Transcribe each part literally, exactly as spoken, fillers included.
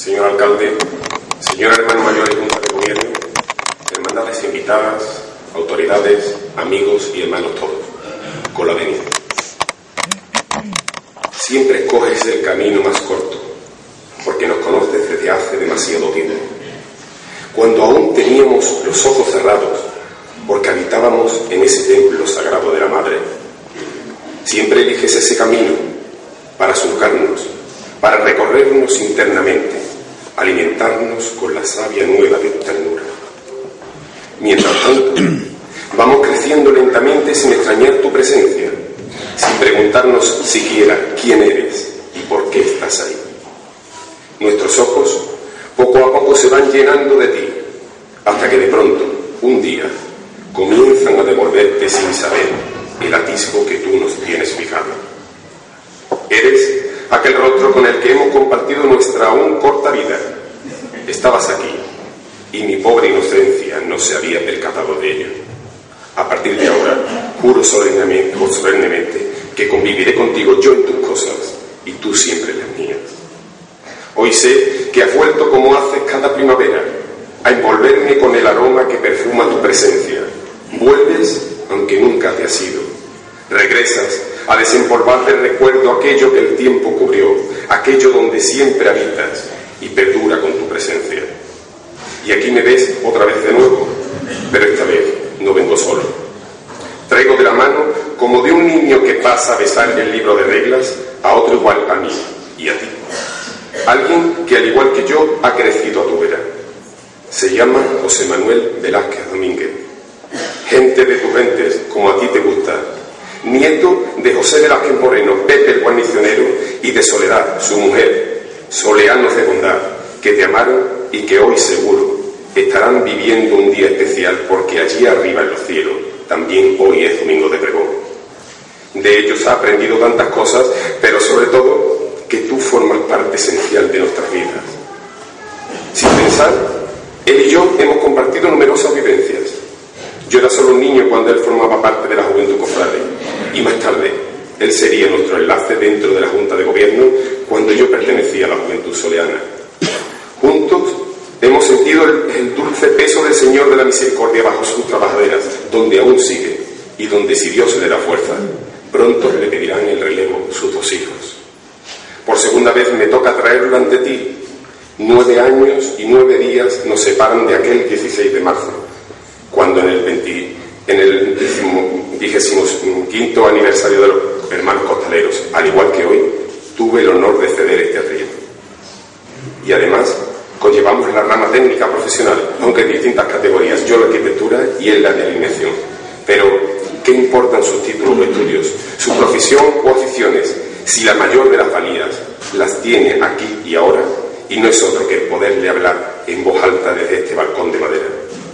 señor alcalde, señor hermano mayor y junta de gobierno, hermandades invitadas, autoridades, amigos y hermanos todos, con la venia. Siempre escoges el camino más corto, porque nos conoces desde hace demasiado tiempo. Cuando aún teníamos los ojos cerrados, porque habitábamos en ese templo sagrado de la Madre, siempre eliges ese camino para surcarnos, para recorrernos internamente, alimentarnos con la savia nueva de tu ternura. Mientras tanto, vamos creciendo lentamente sin extrañar tu presencia, sin preguntarnos siquiera quién eres y por qué estás ahí. Nuestros ojos poco a poco se van llenando de ti, hasta que de pronto, un día, comienzan a devolverte sin saber el atisbo que tú nos tienes fijado. Eres aquel rostro con el que hemos compartido nuestra aún corta vida. Estabas aquí, y mi pobre inocencia no se había percatado de ello. A partir de ahora, juro solemnemente, solemnemente que conviviré contigo yo en tus cosas, y tú siempre en las mías. Hoy sé que has vuelto como haces cada primavera, a envolverme con el aroma que perfuma tu presencia. Vuelves aunque nunca te has ido. Regresas a desempolvar del recuerdo aquello que el tiempo cubrió, aquello donde siempre habitas y perdura con tu presencia. Y aquí me ves otra vez de nuevo, pero esta vez no vengo solo. Traigo de la mano, como de un niño que pasa a besar el libro de reglas, a otro igual a mí y a ti. Alguien que al igual que yo ha crecido a tu vera. Se llama José Manuel Velázquez Domínguez. Gente de tus gentes, como a ti te gusta. Nieto de José Velázquez Moreno, Pepe el guarnicionero, y de Soledad, su mujer, soleanos de bondad, que te amaron y que hoy seguro estarán viviendo un día especial, porque allí arriba en los cielos también hoy es domingo de pregón. De ellos ha aprendido tantas cosas, pero sobre todo que tú formas parte esencial de nuestras vidas. Sin pensar, él y yo hemos compartido numerosas vivencias. Yo era solo un niño cuando él formaba parte de la Juventud Cofrade, y más tarde él sería nuestro enlace dentro de la Junta de Gobierno cuando yo pertenecía a la Juventud Soleana. Juntos hemos sentido el, el dulce peso del Señor de la Misericordia bajo sus trabajaderas, donde aún sigue, y donde, si Dios le da fuerza, pronto le pedirán el relevo sus dos hijos. Por segunda vez me toca traerlo ante ti. Nueve años y nueve días nos separan de aquel dieciséis de marzo, cuando en el, veinte, en el vigésimo quinto aniversario de los hermanos costaleros, al igual que hoy, tuve el honor de ceder este atril. Y además, conllevamos la rama técnica profesional, aunque en distintas categorías, yo la arquitectura y él la de alineación. Pero, ¿qué importan sus títulos o estudios, su profesión o aficiones, si la mayor de las valías las tiene aquí y ahora, y no es otro que poderle hablar en voz alta desde este balcón de madera?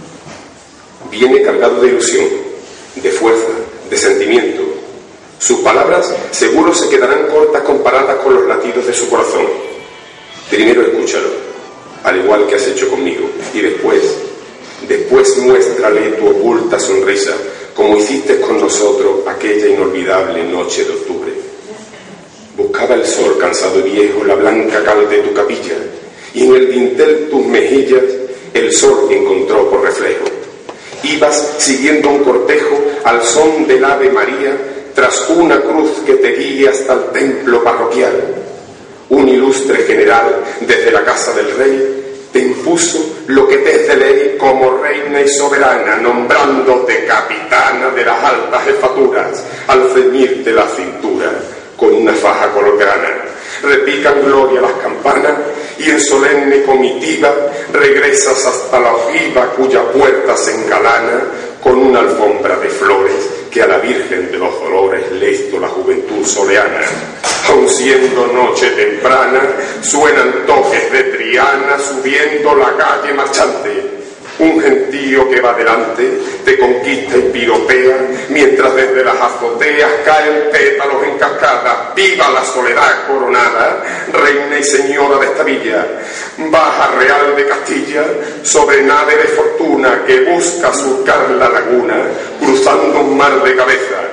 Viene cargado de ilusión, de fuerza, de sentimiento. Sus palabras seguro se quedarán cortas comparadas con los latidos de su corazón. Primero escúchalo, al igual que has hecho conmigo, y después, después muéstrale tu oculta sonrisa, como hiciste con nosotros aquella inolvidable noche de octubre. Buscaba el sol cansado y viejo la blanca cal de tu capilla, y en el dintel tus mejillas el sol encontró por reflejo. Ibas siguiendo un cortejo al son del Ave María, tras una cruz que te guía hasta el templo parroquial. Un ilustre general desde la casa del rey te impuso lo que te es de ley como reina y soberana, nombrándote capitana de las altas jefaturas, al ceñirte la cintura con una faja color grana. Repican gloria las campanas y en solemne comitiva regresas hasta la ojiva cuya puerta se engalana con una alfombra de flores que a la Virgen de los Dolores le hizo la Juventud Soleana. Aun siendo noche temprana, suenan toques de Triana subiendo la calle marchante. Un gentío que va delante te conquista y piropea, mientras desde las azoteas caen pétalos en cascada. ¡Viva la soledad coronada, reina y señora de esta villa! Baja real de Castilla, sobre nave de fortuna que busca surcar la laguna, cruzando un mar de cabeza. Tu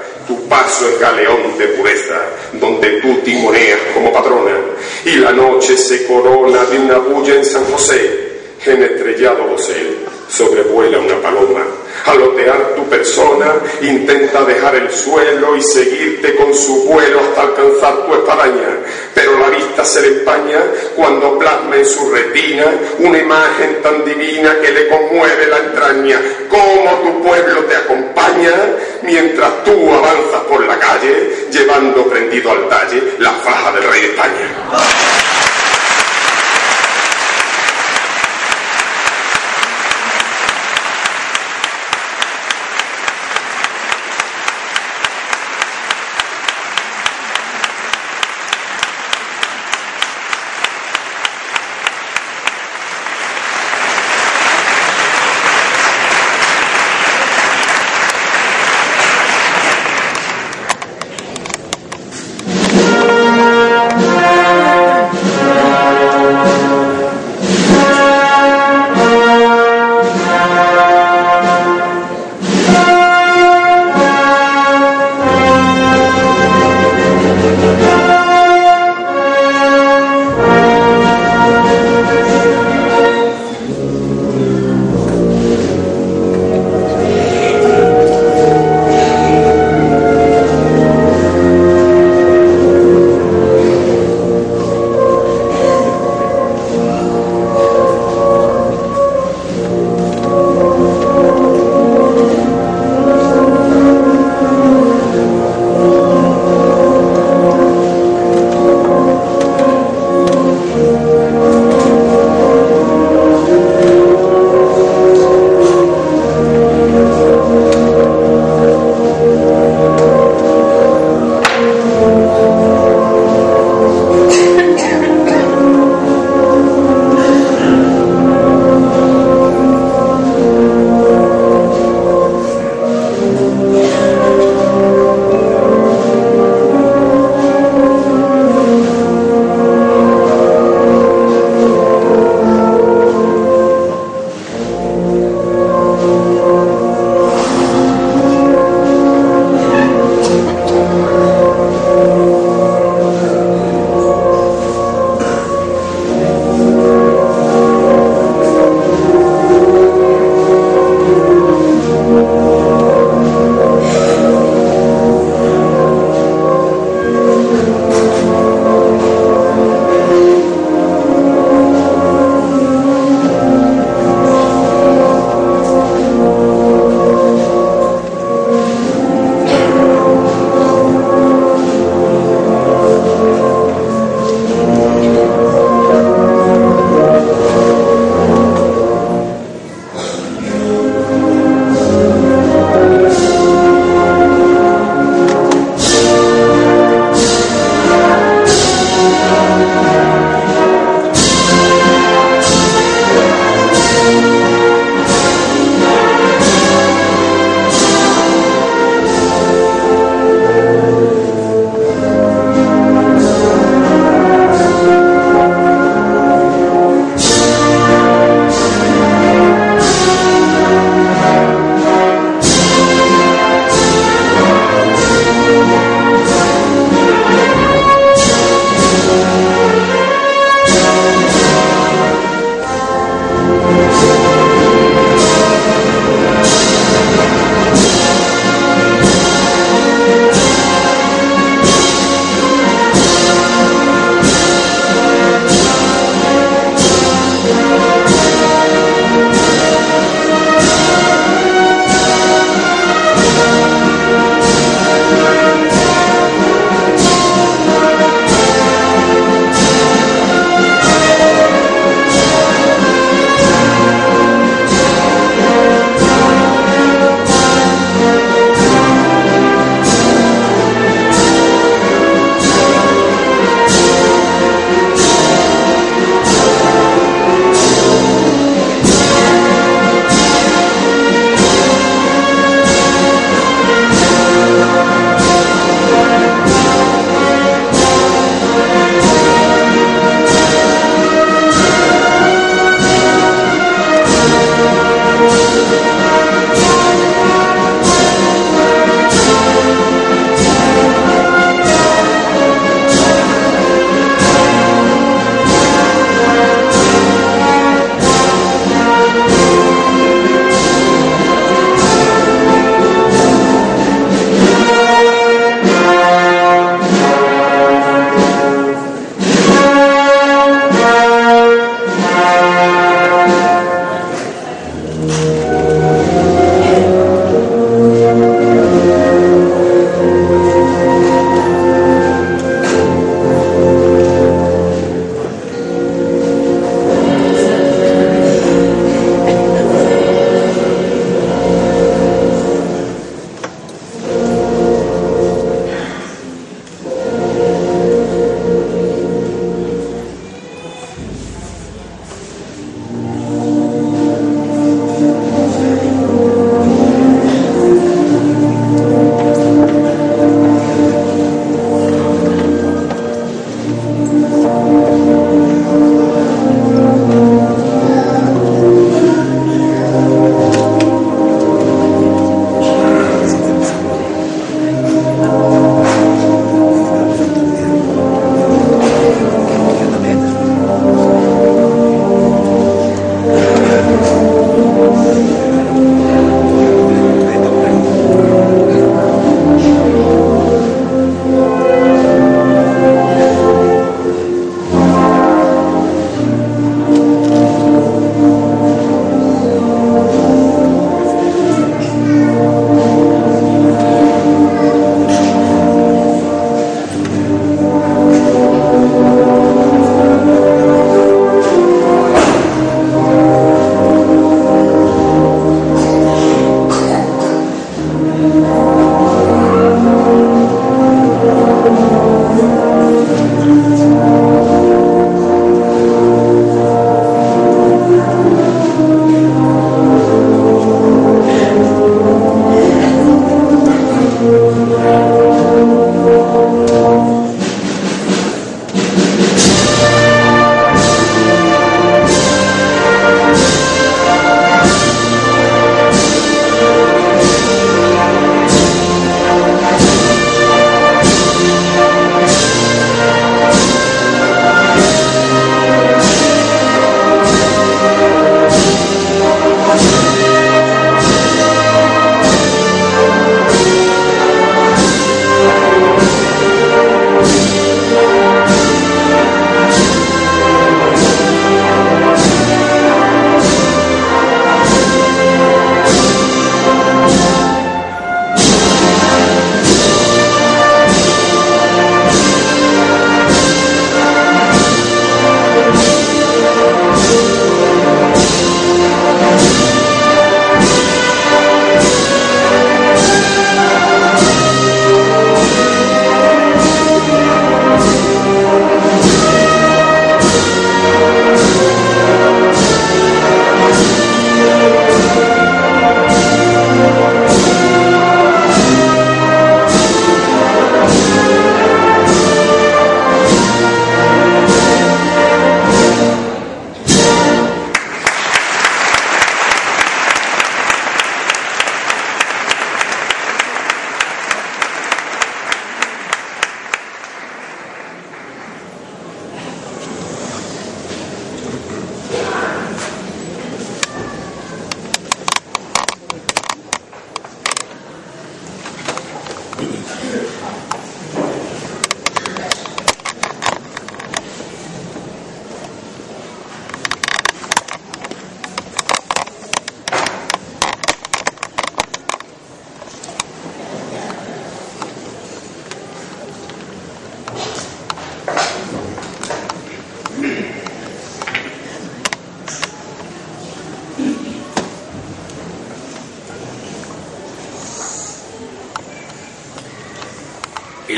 paso es galeón de pureza, donde tú timoneas como patrona, y la noche se corona de una bulla en San José. En estrellado dosel sobrevuela una paloma. Al otear tu persona, intenta dejar el suelo y seguirte con su vuelo hasta alcanzar tu espadaña. Pero la vista se le empaña cuando plasma en su retina una imagen tan divina que le conmueve la entraña. Cómo tu pueblo te acompaña mientras tú avanzas por la calle, llevando prendido al talle la faja del rey de España.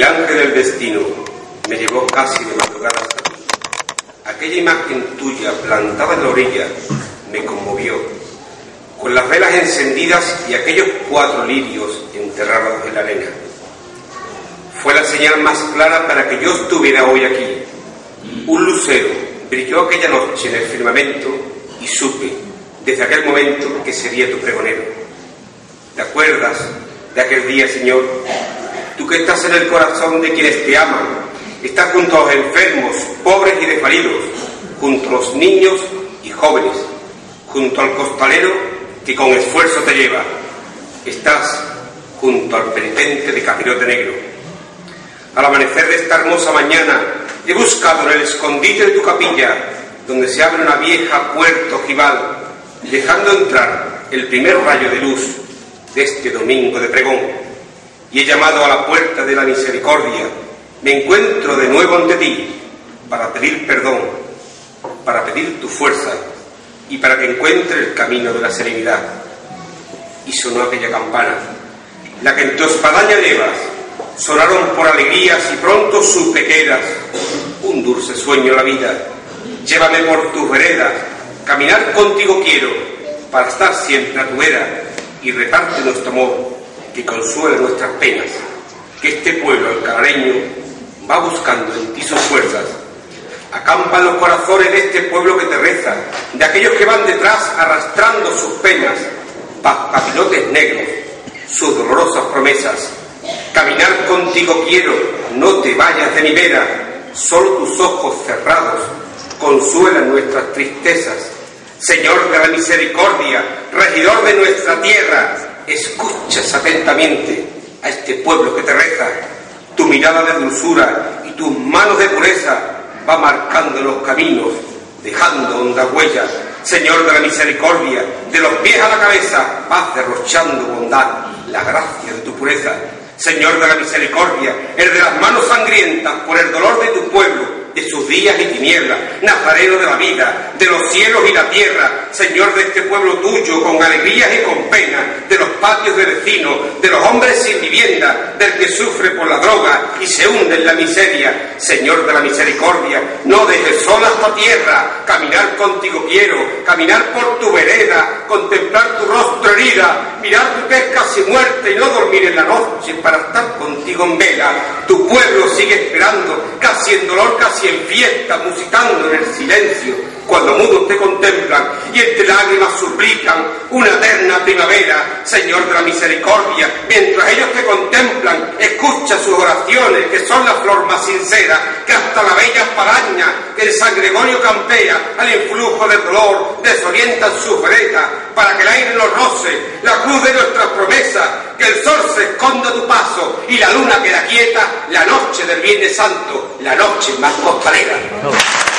El ángel del destino me llevó casi de madrugada hasta ti. Aquella imagen tuya plantada en la orilla me conmovió, con las velas encendidas y aquellos cuatro lirios enterrados en la arena. Fue la señal más clara para que yo estuviera hoy aquí. Un lucero brilló aquella noche en el firmamento y supe, desde aquel momento, que sería tu pregonero. ¿Te acuerdas de aquel día, Señor? Tú que estás en el corazón de quienes te aman, estás junto a los enfermos, pobres y desvalidos, junto a los niños y jóvenes, junto al costalero que con esfuerzo te lleva. Estás junto al penitente de capirote negro. Al amanecer de esta hermosa mañana, he buscado en el escondite de tu capilla, donde se abre una vieja puerta ojival, dejando entrar el primer rayo de luz de este domingo de pregón, y he llamado a la puerta de la misericordia. Me encuentro de nuevo ante ti para pedir perdón, para pedir tu fuerza y para que encuentre el camino de la serenidad. Y sonó aquella campana, la que en tu espadaña llevas. Sonaron por alegrías y pronto supe que eras un dulce sueño la vida. Llévame por tus veredas, caminar contigo quiero, para estar siempre a tu vera, y reparte nuestro amor, que consuele nuestras penas, que este pueblo alcalareño va buscando en ti sus fuerzas. Acampan los corazones de este pueblo que te reza, de aquellos que van detrás arrastrando sus penas, papilotes negros, sus dolorosas promesas. Caminar contigo quiero, no te vayas de mi vera, solo tus ojos cerrados consuelan nuestras tristezas. Señor de la misericordia, regidor de nuestra tierra, escuchas atentamente a este pueblo que te reza. Tu mirada de dulzura y tus manos de pureza va marcando los caminos, dejando hondas huellas. Señor de la misericordia, de los pies a la cabeza vas derrochando bondad, la gracia de tu pureza. Señor de la misericordia, el de las manos sangrientas por el dolor de tu pueblo, de sus días y tinieblas, nazareno de la vida, de los cielos y la tierra, Señor de este pueblo tuyo, con alegrías y con penas, de los patios de vecinos, de los hombres sin vivienda, del que sufre por la droga y se hunde en la miseria. Señor de la misericordia, no dejes sola esta tierra, caminar contigo quiero, caminar por tu vereda, contemplar tu rostro herida, mirar tu tez casi muerte y no dormir en la noche para estar contigo en vela. Tu pueblo sigue esperando, casi en dolor, casi en fiesta, musitando en el silencio, cuando mudos te contemplan y entre lágrimas suplican una eterna primavera. Señor de la misericordia, mientras ellos te contemplan, escucha sus oraciones, que son la flor más sincera, que hasta la bella espadaña que el San Gregorio campea al influjo del dolor, desorientan sus veredas, para que el aire los roce, la cruz de nuestras promesas, que el sol se esconda a tu paso y la luna queda quieta, la noche del Viernes Santo, la noche más costalera. No.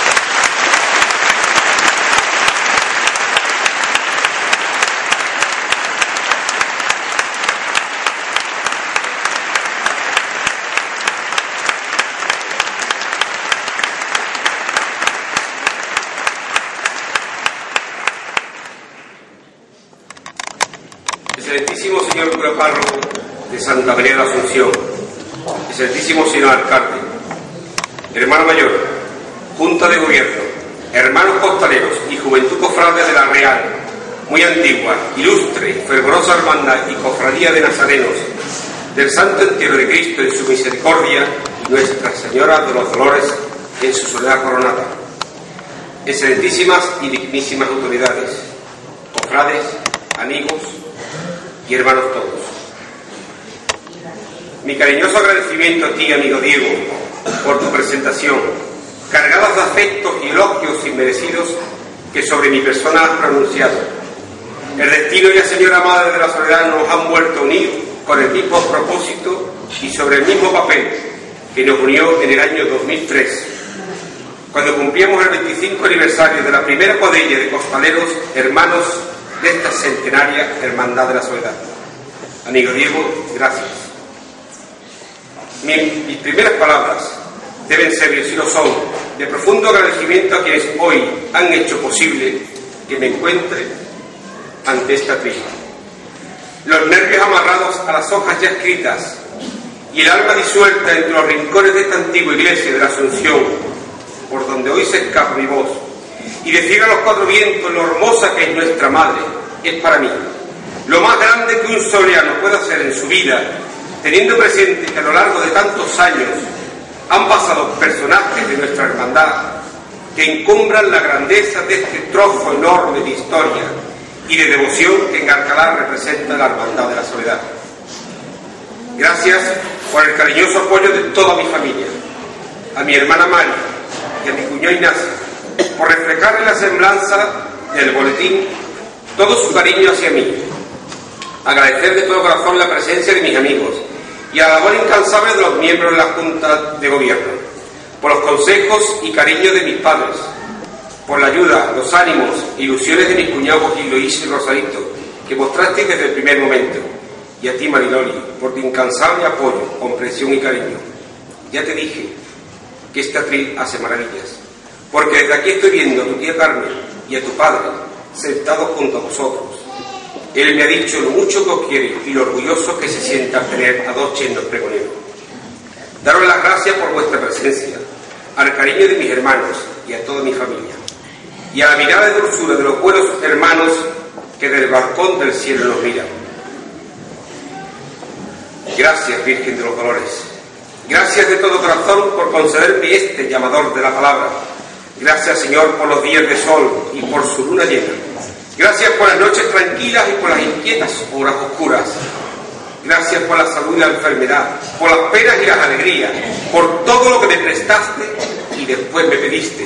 Excelentísimo señor cura párroco de Santa María de la Asunción, excelentísimo señor alcalde, hermano mayor, junta de gobierno, hermanos costaleros y juventud cofrade de la Real, muy antigua, ilustre, fervorosa hermandad y cofradía de nazarenos, del Santo Entierro de Cristo en su misericordia y Nuestra Señora de los Dolores en su soledad coronada, excelentísimas y dignísimas autoridades, cofrades, amigos y hermanos todos. Mi cariñoso agradecimiento a ti, amigo Diego, por tu presentación, cargadas de afectos y elogios inmerecidos que sobre mi persona has pronunciado. El destino y la Señora Madre de la Soledad nos han vuelto a unir con el mismo propósito y sobre el mismo papel que nos unió en el año dos mil tres, cuando cumplíamos el veinticinco aniversario de la primera cuadrilla de costaleros hermanos de esta centenaria Hermandad de la Soledad. Amigo Diego, gracias. Mis, mis primeras palabras deben ser, y lo son, de profundo agradecimiento a quienes hoy han hecho posible que me encuentre ante esta tribuna. Los nervios amarrados a las hojas ya escritas y el alma disuelta entre los rincones de esta antigua iglesia de la Asunción, por donde hoy se escapa mi voz, y decir a los cuatro vientos lo hermosa que es nuestra madre, es para mí lo más grande que un soriano pueda hacer en su vida, teniendo presente que a lo largo de tantos años han pasado personajes de nuestra hermandad que encumbran la grandeza de este trozo enorme de historia y de devoción que en Alcalá representa la hermandad de la soledad. Gracias por el cariñoso apoyo de toda mi familia, a mi hermana Mari y a mi cuñado Ignacio, por reflejar en la semblanza del boletín todo su cariño hacia mí. Agradecer de todo corazón la presencia de mis amigos y a la labor incansable de los miembros de la Junta de Gobierno, por los consejos y cariño de mis padres, por la ayuda, los ánimos e ilusiones de mis cuñados Luis y Rosarito, que mostraste desde el primer momento, y a ti, Mariloli, por tu incansable apoyo, comprensión y cariño. Ya te dije que este atril hace maravillas, porque desde aquí estoy viendo a tu tía Carmen y a tu padre sentados junto a vosotros. Él me ha dicho lo mucho que os quiere y lo orgulloso que se sienta al tener a dos chendos pregoneros. Daros las gracias por vuestra presencia, al cariño de mis hermanos y a toda mi familia, y a la mirada de dulzura de los buenos hermanos que del balcón del cielo nos miran. Gracias, Virgen de los Dolores. Gracias de todo corazón por concederme este llamador de la palabra. Gracias, Señor, por los días de sol y por su luna llena. Gracias por las noches tranquilas y por las inquietas horas oscuras. Gracias por la salud y la enfermedad, por las penas y las alegrías, por todo lo que me prestaste y después me pediste.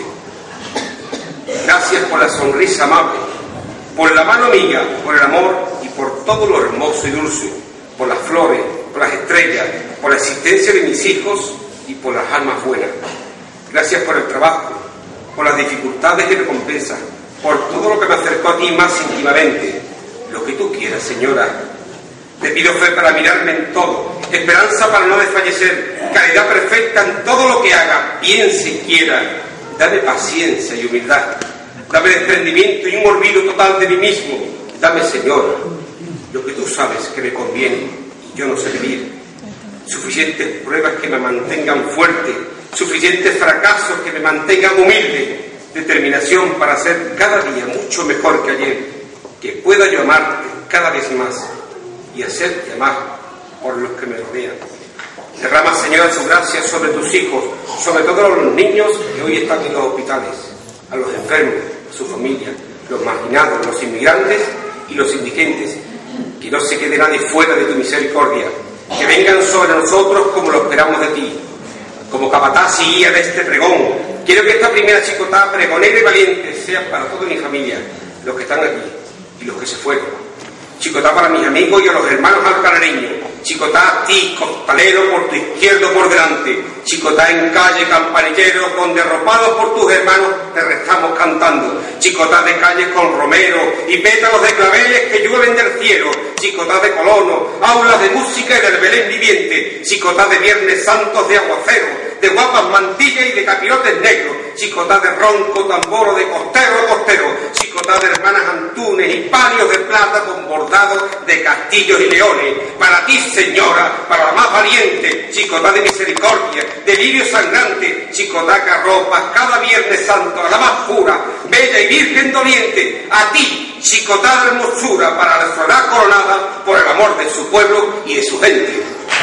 Gracias por la sonrisa amable, por la mano amiga, por el amor y por todo lo hermoso y dulce, por las flores, por las estrellas, por la existencia de mis hijos y por las almas buenas. Gracias por el trabajo, por las dificultades y recompensas, por todo lo que me acercó a ti más íntimamente. Lo que tú quieras, Señora. Te pido fe para mirarme en todo, esperanza para no desfallecer, caridad perfecta en todo lo que haga, piense y quiera. Dame paciencia y humildad, dame desprendimiento y un olvido total de mí mismo. Dame, Señora, lo que tú sabes que me conviene y yo no sé vivir. Suficientes pruebas que me mantengan fuerte, suficientes fracasos que me mantengan humilde, determinación para ser cada día mucho mejor que ayer, que pueda yo amarte cada vez más y hacerte amar por los que me rodean. Derrama, Señora, su gracia sobre tus hijos, sobre todo los niños que hoy están en los hospitales, a los enfermos, a su familia, los marginados, los inmigrantes y los indigentes. Que no se quede nadie fuera de tu misericordia, que vengan sobre nosotros como lo esperamos de ti. Como capataz y guía de este pregón, quiero que esta primera chicotada pregonera y valiente sea para toda mi familia, los que están aquí y los que se fueron. Chicotá para mis amigos y a los hermanos alcalareños. Chicotá a ti, costalero, por tu izquierdo por delante. Chicotá en calle, campanilleros, donde arropados por tus hermanos te rezamos cantando. Chicotá de calles con romero y pétalos de claveles que llueven del cielo. Chicotá de colonos, aulas de música y del Belén viviente. Chicotá de viernes santos de aguacero, de guapas mantillas y de capirotes negros. Chicotá de ronco, tamboro, de costero a costero. Chicotá de hermanas Antunes y palios de plata con bordados de castillos y leones. Para ti, Señora, para la más valiente. Chicotá de misericordia, de lirio sangrante. Chicotá que arropas cada viernes santo a la más pura, bella y virgen doliente. A ti, chicotá de hermosura, para la soledad coronada por el amor de su pueblo y de su gente.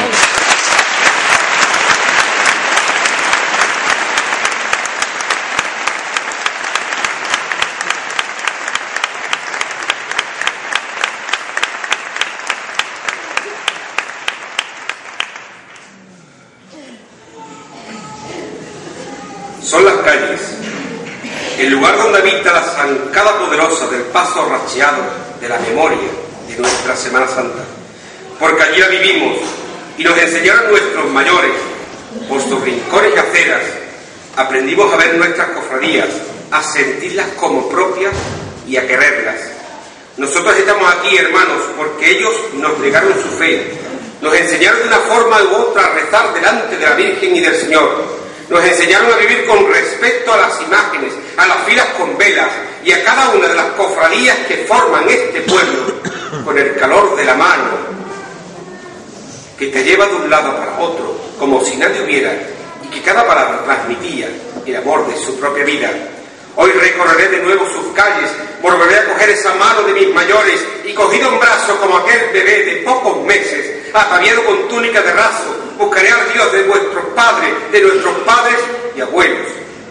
Son las calles, el lugar donde habita la zancada poderosa del paso racheado de la memoria de nuestra Semana Santa, porque allí la vivimos y nos enseñaron nuestros mayores, por sus rincones y aceras, aprendimos a ver nuestras cofradías, a sentirlas como propias y a quererlas. Nosotros estamos aquí, hermanos, porque ellos nos negaron su fe, nos enseñaron de una forma u otra a rezar delante de la Virgen y del Señor. Nos enseñaron a vivir con respeto a las imágenes, a las filas con velas y a cada una de las cofradías que forman este pueblo, con el calor de la mano que te lleva de un lado para otro, como si nadie hubiera, y que cada palabra transmitía el amor de su propia vida. Hoy recorreré de nuevo sus calles, volveré a coger esa mano de mis mayores y cogido en brazos como aquel bebé de pocos meses, ataviado con túnica de raso, buscaré al Dios de vuestros padres, de nuestros padres y abuelos.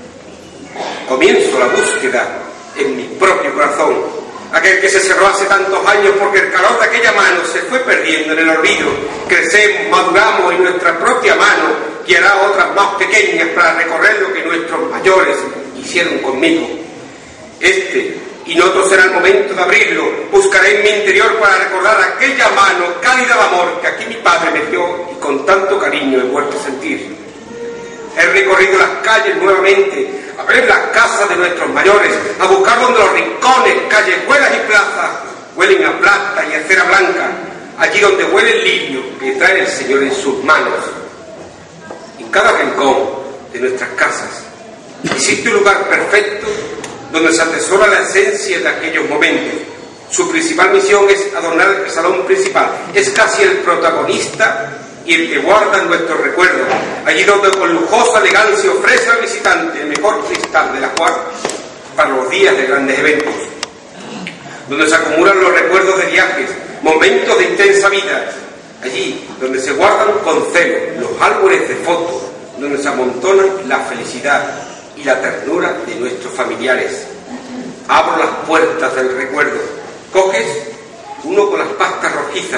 Comienzo la búsqueda en mi propio corazón, aquel que se cerró hace tantos años porque el calor de aquella mano se fue perdiendo en el olvido. Crecemos, maduramos y nuestra propia mano guiará otras más pequeñas para recorrer lo que nuestros mayores hicieron conmigo. Este y no otro será el momento de abrirlo. Buscaré en mi interior para recordar aquella mano cálida de amor que aquí mi padre me dio y con tanto cariño he vuelto a sentir. He recorrido las calles nuevamente, a ver las casas de nuestros mayores, a buscar donde los rincones, callejuelas y plazas huelen a plata y a cera blanca, allí donde huele el lirio que trae el Señor en sus manos. En cada rincón de nuestras casas existe un lugar perfecto donde se atesora la esencia de aquellos momentos. Su principal misión es adornar el salón principal. Es casi el protagonista y el que guarda nuestros recuerdos, allí donde con lujosa elegancia ofrece al visitante el mejor cristal de la cual para los días de grandes eventos, donde se acumulan los recuerdos de viajes, momentos de intensa vida, allí donde se guardan con celo los álbumes de fotos, donde se amontonan la felicidad y la ternura de nuestros familiares. Abro las puertas del recuerdo, coges uno con las pastas rojizas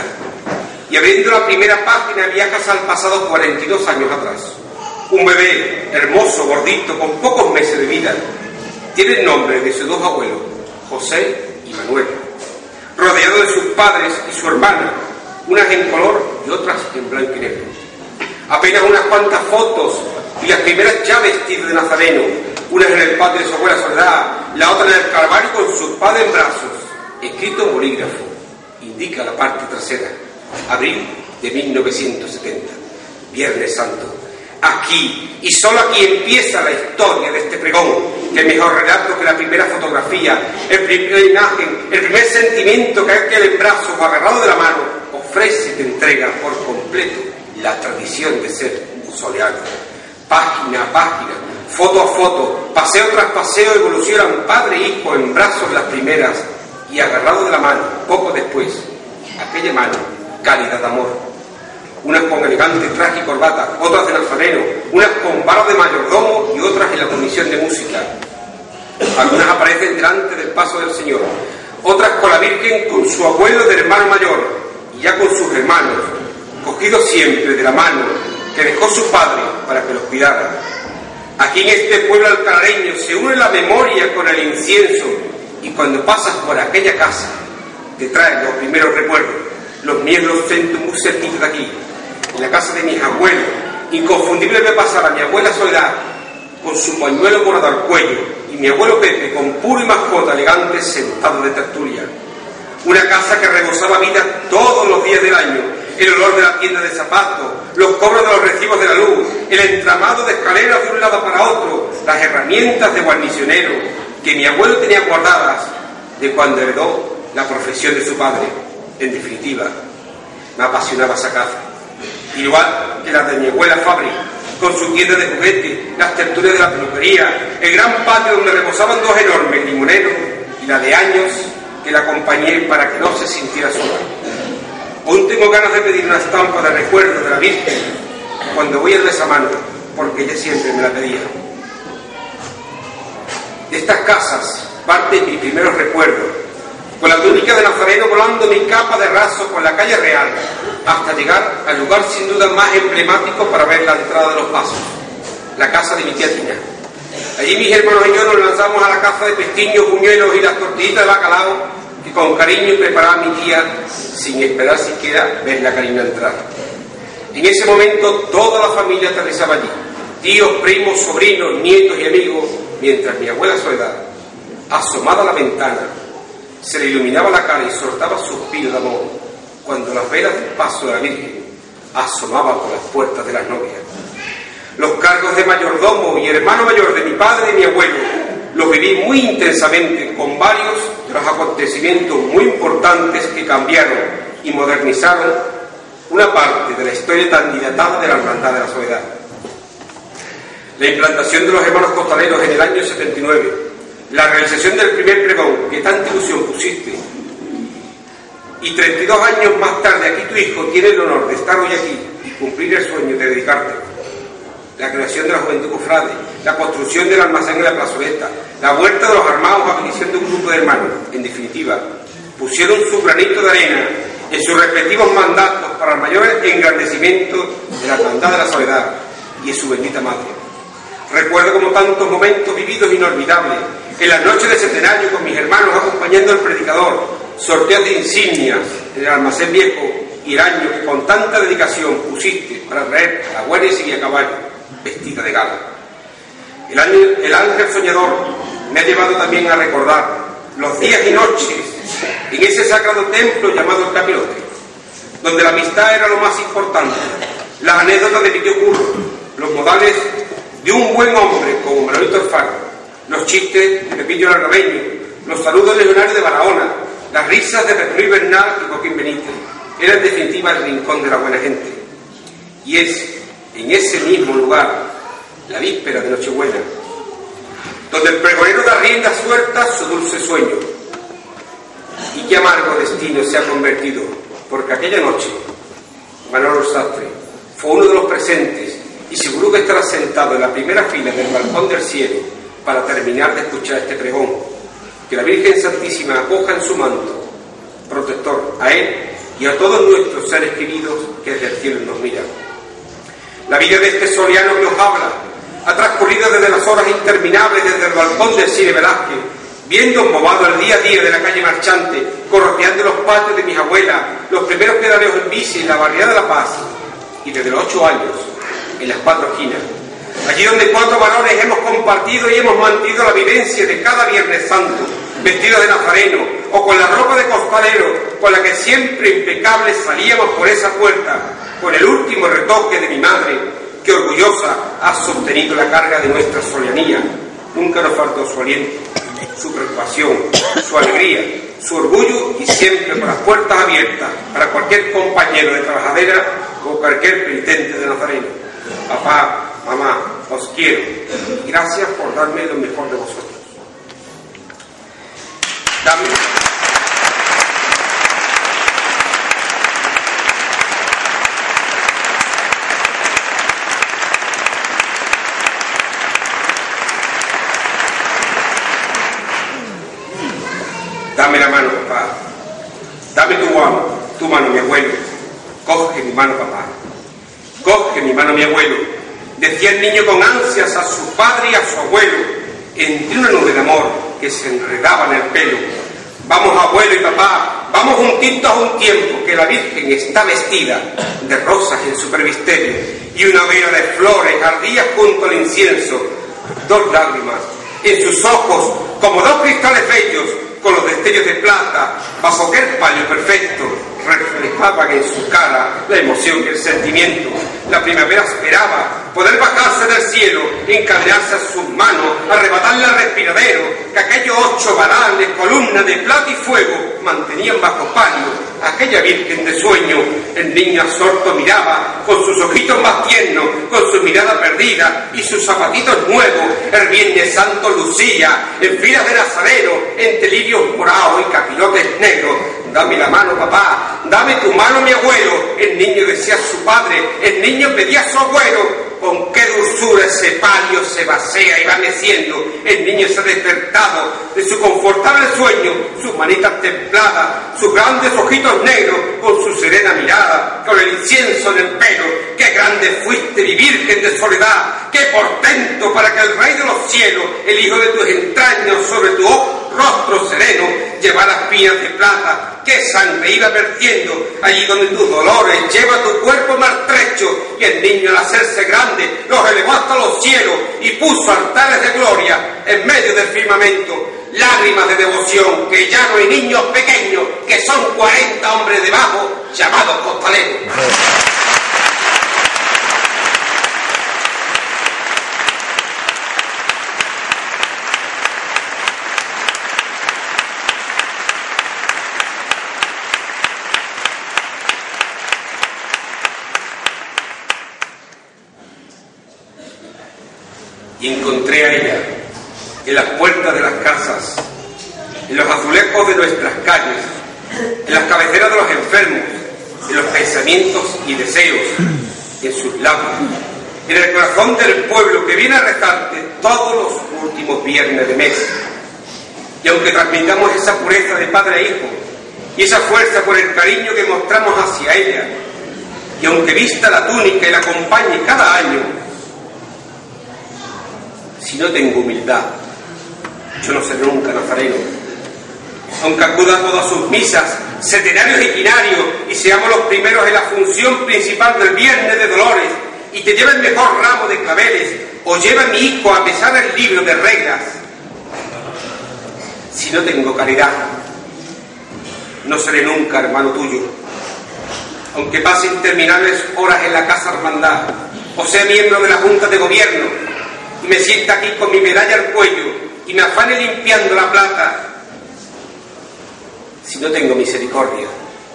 y abriendo la primera página viajas al pasado cuarenta y dos años atrás. Un bebé hermoso, gordito, con pocos meses de vida, tiene el nombre de sus dos abuelos, José y Manuel, rodeado de sus padres y su hermana, unas en color y otras en blanco y negro. Apenas unas cuantas fotos y las primeras ya vestidas de nazareno, unas en el patio de su abuela Soledad, la otra en el Calvario con sus padres en brazos. Escrito en bolígrafo, indica la parte trasera, abril de mil novecientos setenta, Viernes Santo. Aquí, y solo aquí empieza la historia de este pregón, que es mejor relato que la primera fotografía, el primera imagen, el primer sentimiento que aquel en brazos agarrado de la mano ofrece y te entrega por completo la tradición de ser un soleado. Página a página, foto a foto, paseo tras paseo evolucionan padre e hijo en brazos las primeras y agarrado de la mano, poco después, aquella mano cálida de amor. Unas con elegante traje y corbata, otras de nazareno, unas con vara de mayordomo y otras en la comisión de música. Algunas aparecen delante del paso del Señor, otras con la Virgen con su abuelo del hermano mayor y ya con sus hermanos, cogidos siempre de la mano que dejó su padre para que los cuidara. Aquí en este pueblo alcalareño se une la memoria con el incienso y cuando pasas por aquella casa te traen los primeros recuerdos. Los míos los siento muy cerquita de aquí, en la casa de mis abuelos. Inconfundible me pasaba mi abuela Soledad con su pañuelo morado al cuello y mi abuelo Pepe con puro y mascota elegante sentado de tertulia. Una casa que rebosaba vida todos los días del año, el olor de la tienda de zapatos, los cobros de los recibos de la luz, el entramado de escaleras de un lado para otro, las herramientas de guarnicionero que mi abuelo tenía guardadas de cuando heredó la profesión de su padre. En definitiva, me apasionaba esa casa, igual que la de mi abuela Fabri, con su tienda de juguetes, las tertulias de la peluquería, el gran patio donde reposaban dos enormes limoneros y la de años que la acompañé para que no se sintiera sola. Aún tengo ganas de pedir una estampa de recuerdo de la Virgen cuando voy al besamano, porque ella siempre me la pedía. De estas casas parten mis primeros recuerdos, con la túnica de nazareno volando mi capa de raso por la calle Real, hasta llegar al lugar sin duda más emblemático para ver la entrada de los pasos, la casa de mi tía Tina. Allí mis hermanos y yo nos lanzamos a la caza de pestiños, buñuelos y las tortillitas de bacalao que con cariño preparaba mi tía sin esperar siquiera ver la Karina entrar. En ese momento toda la familia aterrizaba allí, tíos, primos, sobrinos, nietos y amigos, mientras mi abuela Soledad, asomada a la ventana, se le iluminaba la cara y soltaba suspiros de amor cuando las velas del paso de la Virgen asomaban por las puertas de las novias. Los cargos de mayordomo y hermano mayor de mi padre y de mi abuelo los viví muy intensamente con varios de los acontecimientos muy importantes que cambiaron y modernizaron una parte de la historia tan dilatada de la Hermandad de la Soledad. La implantación de los hermanos costaleros en el año setenta y nueve, la realización del primer pregón que tanta ilusión pusiste, y treinta y dos años más tarde aquí tu hijo tiene el honor de estar hoy aquí y cumplir el sueño de dedicarte. La creación de la Juventud Cofrade, la construcción del almacén en la plazoleta, la vuelta de los armados a bendición de un grupo de hermanos, en definitiva, pusieron su granito de arena en sus respectivos mandatos para el mayor engrandecimiento de la Hermandad de la Soledad y en su bendita madre. Recuerdo como tantos momentos vividos inolvidables, en las noches de centenario con mis hermanos acompañando al predicador, sorteos de insignias en el almacén viejo y el año que con tanta dedicación pusiste para traer a la Guardia Civil a caballo, vestida de gala. El, año, el ángel soñador me ha llevado también a recordar los días y noches en ese sagrado templo llamado el Capirote, donde la amistad era lo más importante, las anécdotas de mi tío Curro, los modales de un buen hombre como Manolito Alfaro, los chistes de Pepillo Larrabeño, los saludos legionarios de Barahona, las risas de Petronil Bernal y Joaquín Benítez. Era en definitiva el rincón de la buena gente. Y es en ese mismo lugar, la víspera de Nochebuena, donde el pregonero da rienda suelta a su dulce sueño. Y qué amargo destino se ha convertido, porque aquella noche Manolo Sastre fue uno de los presentes y seguro que estará sentado en la primera fila del balcón del cielo para terminar de escuchar este pregón. Que la Virgen Santísima acoja en su manto protector a él y a todos nuestros seres queridos que desde el cielo nos miran. La vida de este soriano que os habla ha transcurrido desde las horas interminables desde el balcón del Cine Velázquez, viendo embobado el día a día de la calle Marchante, corroteando los patios de mis abuelas, los primeros pedaleos en bici en la barriada de La Paz, y desde los ocho años, en las cuatro esquinas, allí donde cuatro varones hemos compartido y hemos mantenido la vivencia de cada Viernes Santo, vestidos de nazareno o con la ropa de costalero con la que siempre impecables salíamos por esa puerta, con el último retoque de mi madre, que orgullosa ha sostenido la carga de nuestra soleanía. Nunca nos faltó su aliento, su preocupación, su alegría, su orgullo, y siempre con las puertas abiertas para cualquier compañero de trabajadera o cualquier penitente de nazareno. Papá, mamá, os quiero y gracias por darme lo mejor de vosotros. Dame. Dame la mano, papá. Dame tu mano, tu mano, mi abuelo. Coge mi mano, papá. Coge mi mano, mi abuelo. Decía el niño con ansias a su padre y a su abuelo, entre una nube de amor que se enredaba en el pelo. Vamos, abuelo y papá, vamos juntitos a un tiempo que la Virgen está vestida de rosas en su presbiterio y una vela de flores ardía junto al incienso. Dos lágrimas en sus ojos como dos cristales bellos con los destellos de plata bajo aquel palio perfecto reflejaban en su cara la emoción y el sentimiento. La primavera esperaba poder bajarse del cielo, encadenarse a sus manos, arrebatarle al respiradero que aquellos ocho varales, columnas de plata y fuego, mantenían bajo palio aquella virgen de sueño. El niño absorto miraba con sus ojitos más tiernos, con su mirada perdida y sus zapatitos nuevos. El Viernes Santo lucía en filas de nazareno, entre lirios morados y capirotes negros. Dame la mano, papá, dame tu mano, mi abuelo. El niño decía a su padre, el niño pedía a su abuelo. Con qué dulzura ese palio se vacía y va meciendo. El niño se ha despertado de su confortable sueño, sus manitas templadas, sus grandes ojitos negros, con su serena mirada, con el incienso en el pelo. Qué grande fuiste, mi Virgen de Soledad, qué portento para que el Rey de los cielos, el hijo de tus entrañas, sobre tu rostro sereno, llevara espinas de plata. Qué sangre iba vertiendo allí donde tus dolores lleva tu cuerpo maltrecho. Y el niño al hacerse grande los elevó hasta los cielos y puso altares de gloria en medio del firmamento. Lágrimas de devoción, que ya no hay niños pequeños, que son cuarenta hombres debajo, llamados costaleros. y encontré a ella en las puertas de las casas, en los azulejos de nuestras calles, en las cabeceras de los enfermos, en los pensamientos y deseos, en sus labios, en el corazón del pueblo que viene a rezarte todos los últimos viernes de mes. Y aunque transmitamos esa pureza de padre a hijo y esa fuerza por el cariño que mostramos hacia ella, y aunque vista la túnica y la acompañe cada año, si no tengo humildad, yo no seré nunca nazareno. Aunque acuda a todas sus misas, setenarios y quinarios, y seamos los primeros en la función principal del Viernes de Dolores, y te lleve el mejor ramo de claveles, o lleva a mi hijo a pesar el libro de reglas, si no tengo caridad, no seré nunca hermano tuyo. Aunque pase interminables horas en la casa hermandad, o sea miembro de la Junta de Gobierno, y me sienta aquí con mi medalla al cuello, y me afane limpiando la plata, si no tengo misericordia,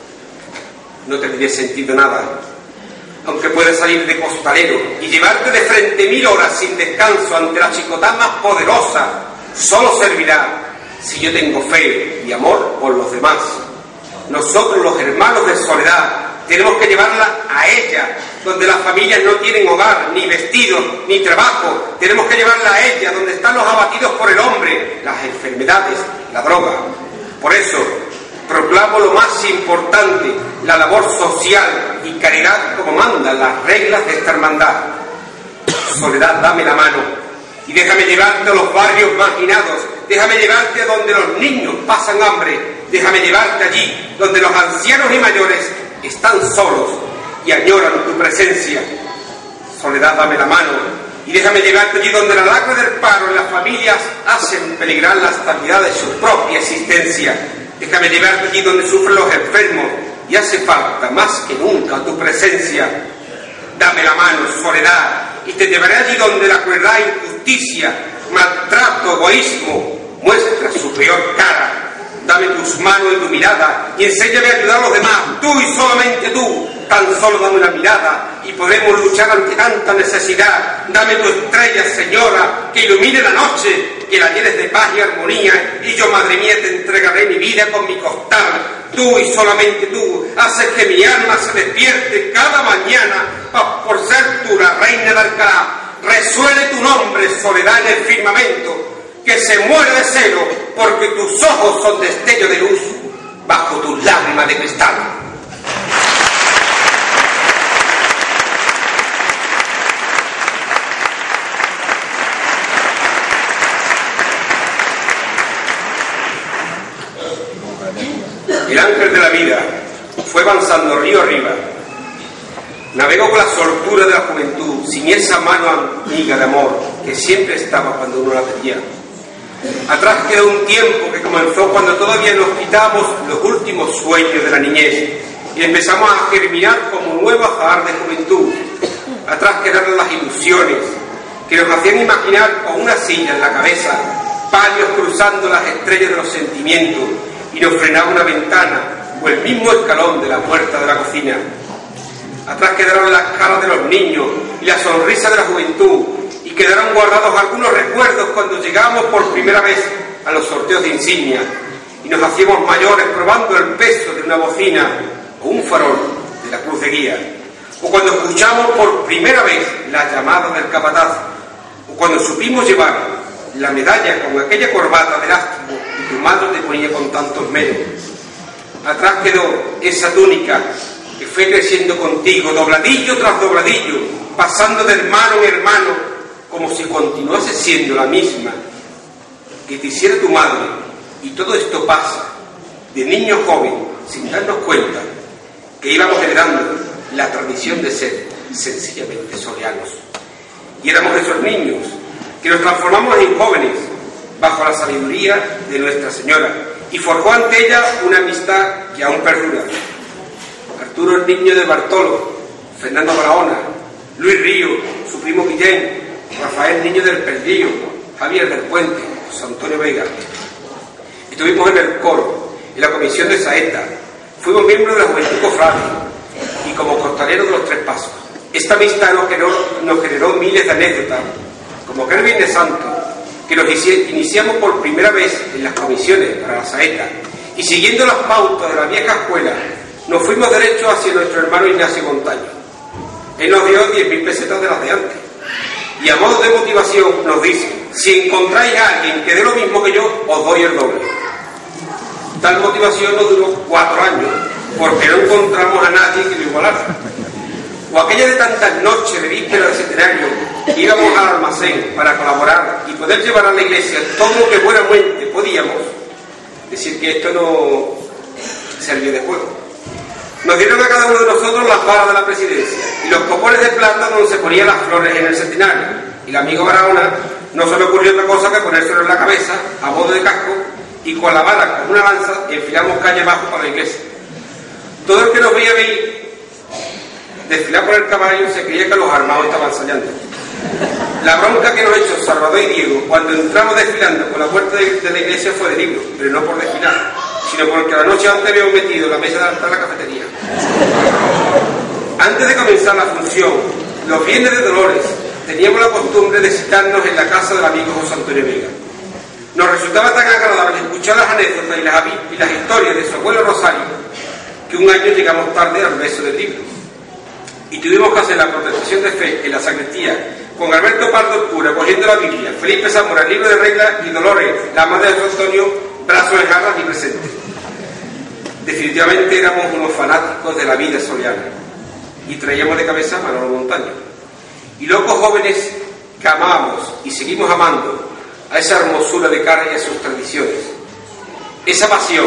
no tendría sentido nada. Aunque pueda salir de costalero y llevarte de frente mil horas sin descanso ante la chicotá más poderosa, solo servirá si yo tengo fe y amor por los demás. Nosotros, los hermanos de Soledad, tenemos que llevarla a ella, donde las familias no tienen hogar, ni vestido, ni trabajo. Tenemos que llevarla a ella, donde están los abatidos por el hombre, las enfermedades, la droga. Por eso, proclamo lo más importante, la labor social y caridad como mandan las reglas de esta hermandad. Soledad, dame la mano y déjame llevarte a los barrios marginados, déjame llevarte a donde los niños pasan hambre, déjame llevarte allí donde los ancianos y mayores están solos y añoran tu presencia. Soledad, dame la mano y déjame llevarte allí donde la lacra del paro y las familias hacen peligrar la estabilidad de su propia existencia. Déjame llevarte allí donde sufren los enfermos y hace falta más que nunca tu presencia. Dame la mano, Soledad, y te llevaré allí donde la crueldad, injusticia, maltrato, egoísmo muestra su peor cara. Dame tus manos y tu mirada y enséñame a ayudar a los demás, tú y solamente tú. Tan solo dame una mirada y podemos luchar ante tanta necesidad. Dame tu estrella, Señora, que ilumine la noche, que la llenes de paz y armonía, y yo, Madre mía, te entregaré mi vida con mi costal. Tú y solamente tú haces que mi alma se despierte cada mañana por ser tú la reina de Alcalá. Resuene tu nombre, Soledad, en el firmamento, que se muere de celo porque tus ojos son destello de luz bajo tus lágrimas de cristal. El ángel de la vida fue avanzando río arriba. Navegó con la soltura de la juventud, sin esa mano amiga de amor que siempre estaba cuando uno la pedía. Atrás quedó un tiempo que comenzó cuando todavía nos quitamos los últimos sueños de la niñez y empezamos a germinar como nuevo azahar de juventud. Atrás quedaron las ilusiones que nos hacían imaginar con una silla en la cabeza, paños cruzando las estrellas de los sentimientos, y nos frenaba una ventana o el mismo escalón de la puerta de la cocina. Atrás quedaron las caras de los niños y la sonrisa de la juventud, y quedaron guardados algunos recuerdos cuando llegamos por primera vez a los sorteos de insignia y nos hacíamos mayores probando el peso de una bocina o un farol de la cruz de guía, o cuando escuchamos por primera vez la llamada del capataz, o cuando supimos llevar la medalla con aquella corbata de elástico que tu madre te ponía con tanto esmero. Atrás quedó esa túnica que fue creciendo contigo, dobladillo tras dobladillo, pasando de hermano en hermano, como si continuase siendo la misma que te hiciera tu madre. Y todo esto pasa de niño a joven, sin darnos cuenta que íbamos heredando la tradición de ser sencillamente soleanos. Y éramos esos niños que nos transformamos en jóvenes bajo la sabiduría de Nuestra Señora, y forjó ante ella una amistad que aún perdura. Arturo el niño de Bartolo, Fernando Barahona, Luis Río, su primo Guillén, Rafael niño del Perdillo, Javier del Puente, José Antonio Vega. Estuvimos en el coro, en la comisión de Saeta, fuimos miembros de la Juventud Cofrade y como costaleros de los Tres Pasos. Esta amistad nos generó, nos generó miles de anécdotas, como aquel Viernes Santo, que nos iniciamos por primera vez en las comisiones para la saeta, y siguiendo las pautas de la vieja escuela, nos fuimos derechos hacia nuestro hermano Ignacio Montaño. Él nos dio diez mil pesetas de las de antes, y a modo de motivación nos dice: si encontráis a alguien que dé lo mismo que yo, os doy el doble. Tal motivación nos duró cuatro años, porque no encontramos a nadie que lo igualara. O aquella de tantas noches de víspera de centenario, íbamos al almacén para colaborar y poder llevar a la iglesia todo lo que buenamente podíamos, decir que esto no servía de juego. Nos dieron a cada uno de nosotros las varas de la presidencia y los copones de plata donde se ponían las flores en el centenario. Y el amigo Barahona no se le ocurrió otra cosa que ponérselo en la cabeza a modo de casco, y con la vara como una lanza enfilamos calle abajo para la iglesia. Todo el que nos veía venir desfilar por el caballo se creía que los armados estaban ensayando. La bronca que nos echó Salvador y Diego cuando entramos desfilando por la puerta de, de la iglesia fue de libro, pero no por desfilar, sino porque la noche antes habíamos metido la mesa de altar en la cafetería. Antes de comenzar la función, los viernes de Dolores, teníamos la costumbre de citarnos en la casa del amigo José Antonio Vega. Nos resultaba tan agradable escuchar las anécdotas y las, y las historias de su abuelo Rosario, que un año llegamos tarde al beso del libro. Y tuvimos que hacer la protestación de fe en la sacristía, con Alberto Pardo el cura cogiendo la Biblia, Felipe Zamora el libro de reglas y Dolores, la madre de Antonio, brazos de jarras y presentes. Definitivamente éramos unos fanáticos de la vida soriana y traíamos de cabeza a Manolo Montaño. Y locos jóvenes que amamos y seguimos amando a esa hermosura de cara y a sus tradiciones. Esa pasión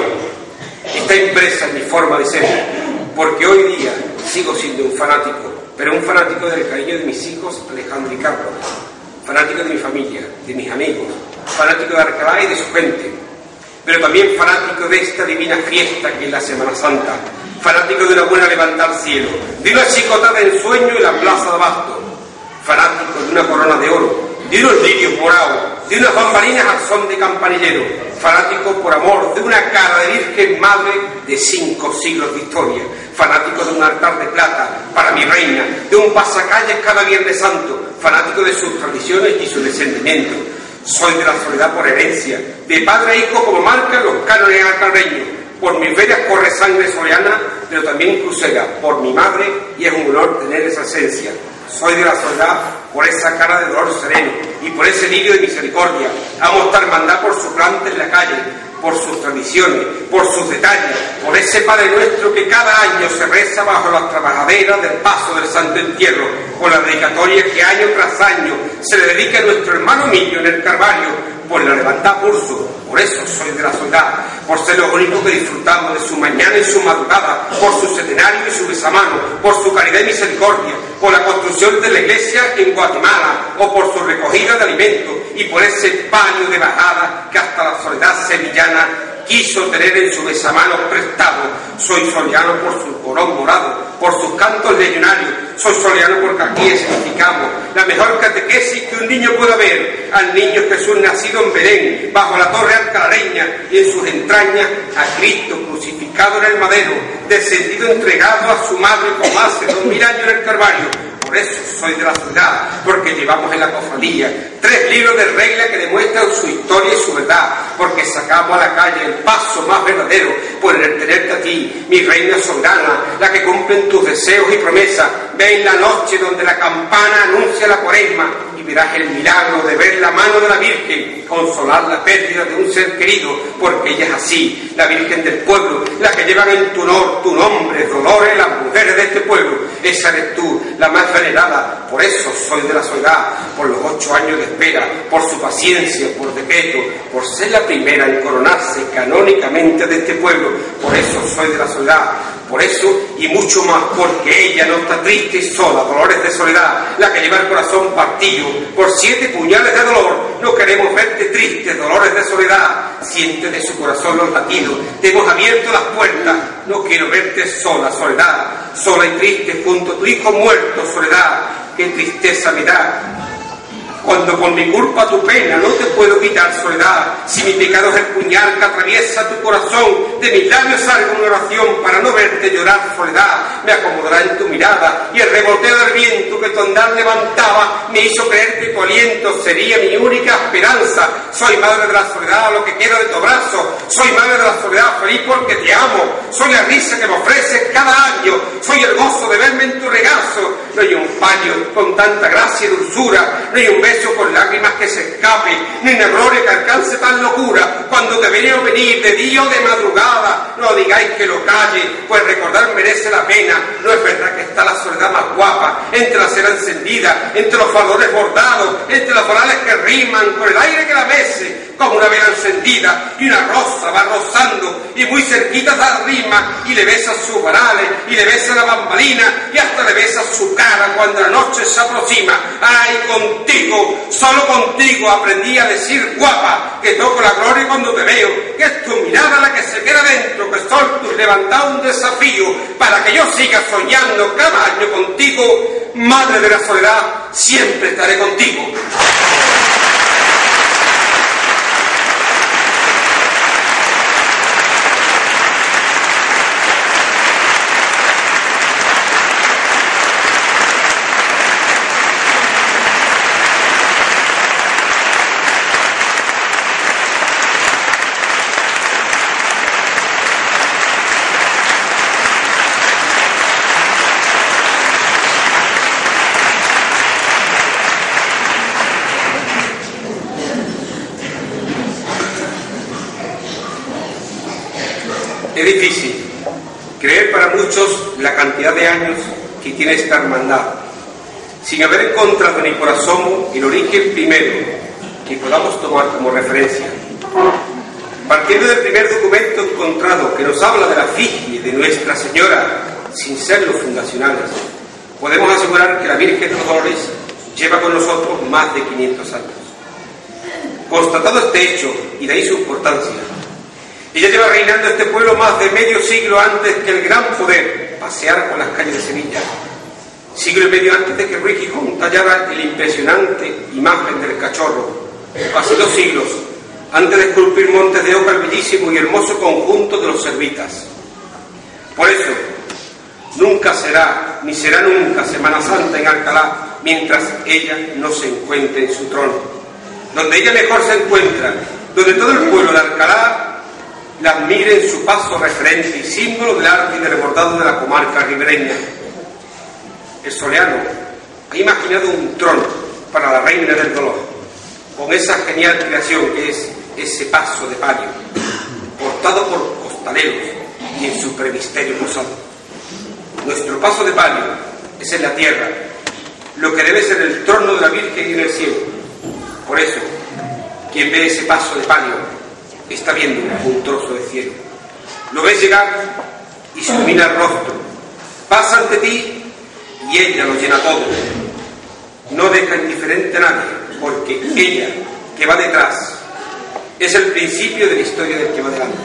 está impresa en mi forma de ser, porque hoy día sigo siendo un fanático, pero un fanático del cariño de mis hijos Alejandro y Carlos, fanático de mi familia, de mis amigos, fanático de Alcalá y de su gente, pero también fanático de esta divina fiesta que es la Semana Santa, fanático de una buena levantar al cielo, de una chicotada de ensueño en la plaza de Abasto, fanático de una corona de oro, de unos lirios morados, de unas bambalinas al son de campanillero, fanático por amor de una cara de Virgen Madre de cinco siglos de historia, fanático de un altar de plata para mi reina, de un pasacalles cada Viernes Santo, fanático de sus tradiciones y su descendimiento. Soy de la soledad por herencia, de padre a hijo como marcan los cánones alcarreños. Por mis venas corre sangre soriana, pero también crucera, por mi madre, y es un honor tener esa esencia. Soy de la soledad por esa cara de dolor sereno y por ese lirio de misericordia. Amo esta hermandad por su planta en la calle, por sus tradiciones, por sus detalles, por ese Padre Nuestro que cada año se reza bajo las trabajaderas del paso del Santo Entierro, por la dedicatoria que año tras año se le dedica a nuestro hermano Millo en el Carvalho, por la levantada pulso. Por eso soy de la soledad, por ser los únicos que disfrutamos de su mañana y su madrugada, por su centenario y su besamano, por su caridad y misericordia, por la construcción de la iglesia en Guatemala, o por su recogida de alimentos, y por ese paño de bajada que hasta la soledad sevillana quiso tener en su besamano prestado. Soy soriano por su corón morado, por sus cantos legionarios. Soy soriano porque aquí significamos la mejor catequesis que un niño pueda ver al niño Jesús nacido en Belén, bajo la torre alcalareña, y en sus entrañas a Cristo crucificado en el madero, descendido entregado a su madre como hace dos mil años en el Carvalho. Por eso soy de la soledad, porque llevamos en la cofradía tres libros de regla que demuestran su historia y su verdad, porque sacamos a la calle el paso más verdadero por el tenerte a ti, mi reina soberana, la que cumplen tus deseos y promesas. Ven la noche donde la campana anuncia la cuaresma y verás el milagro de ver la mano de la Virgen consolar la pérdida de un ser querido, porque ella es así, la Virgen del pueblo, la que llevan en tu honor tu nombre, Dolores, las mujeres de este pueblo. Esa eres tú, la más venerada. Por eso soy de la soledad, por los ocho años de espera, por su paciencia, por decreto, por ser la primera en coronarse canónicamente de este pueblo. Por eso soy de la soledad, por eso y mucho más, porque ella no está triste y sola, Dolores de soledad, la que lleva el corazón partido por siete puñales de dolor. No queremos verte triste, Dolores de soledad, siente de su corazón los latidos, te hemos abierto las puertas. No quiero verte sola, soledad, sola y triste junto a tu hijo muerto, soledad, qué tristeza me da cuando por mi culpa tu pena no te puedo quitar, soledad. Si mi pecado es el puñal que atraviesa tu corazón, de mis labios salga una oración para no verte llorar, soledad. Me acomodará en tu mirada y el revolteo del viento que tu andar levantaba me hizo creer que tu aliento sería mi única esperanza. Soy madre de la soledad, lo que queda de tu abrazo. Soy madre de la soledad, feliz porque te amo. Soy la risa que me ofreces cada año. Soy el gozo de verme en tu regazo. No hay un paño con tanta gracia y dulzura, no hay un beso con lágrimas que se escape, ni una gloria que alcance tal locura. Cuando te veo venir de día o de madrugada, no digáis que lo calle, pues recordar merece la pena. No es verdad que está la soledad más guapa, entre la cera encendida, entre los valores bordados, entre los florales que riman, con el aire que la mece, como una vela encendida, y una rosa va rozando, y muy cerquita da rima, y le besas sus varales, y le besas la bambalina, y hasta le besas su cara cuando la noche se aproxima. Ay, contigo, solo contigo aprendí a decir guapa, que toco la gloria cuando te veo, que es tu mirada la que se queda dentro, que sol tú levantado un desafío, para que yo siga soñando cada año contigo. Madre de la soledad, siempre estaré contigo. Es difícil creer para muchos la cantidad de años que tiene esta hermandad, sin haber encontrado ni por asomo el origen primero que podamos tomar como referencia. Partiendo del primer documento encontrado que nos habla de la efigie de Nuestra Señora, sin ser los fundacionales, podemos asegurar que la Virgen de los Dolores lleva con nosotros más de quinientos años. Constatado este hecho, y de ahí su importancia, ella lleva reinando este pueblo más de medio siglo antes que el gran poder paseara por las calles de Sevilla, siglo y medio antes de que Ruy Gijón tallara la impresionante imagen del cachorro, casi dos siglos antes de esculpir montes de oca el bellísimo y hermoso conjunto de los servitas. Por eso, nunca será, ni será nunca Semana Santa en Alcalá mientras ella no se encuentre en su trono. Donde ella mejor se encuentra, donde todo el pueblo de Alcalá la admire en su paso referente y símbolo del arte y del bordado de la comarca ribereña. El soleano ha imaginado un trono para la reina del dolor, con esa genial creación que es ese paso de palio, portado por costaleros y en su premisterio posado. Nuestro paso de palio es en la tierra, lo que debe ser el trono de la Virgen en el cielo. Por eso, quien ve ese paso de palio está viendo un trozo de cielo. Lo ves llegar y se ilumina el rostro, pasa ante ti y ella lo llena todo. No deja indiferente a nadie, porque ella, que va detrás, es el principio de la historia del que va delante.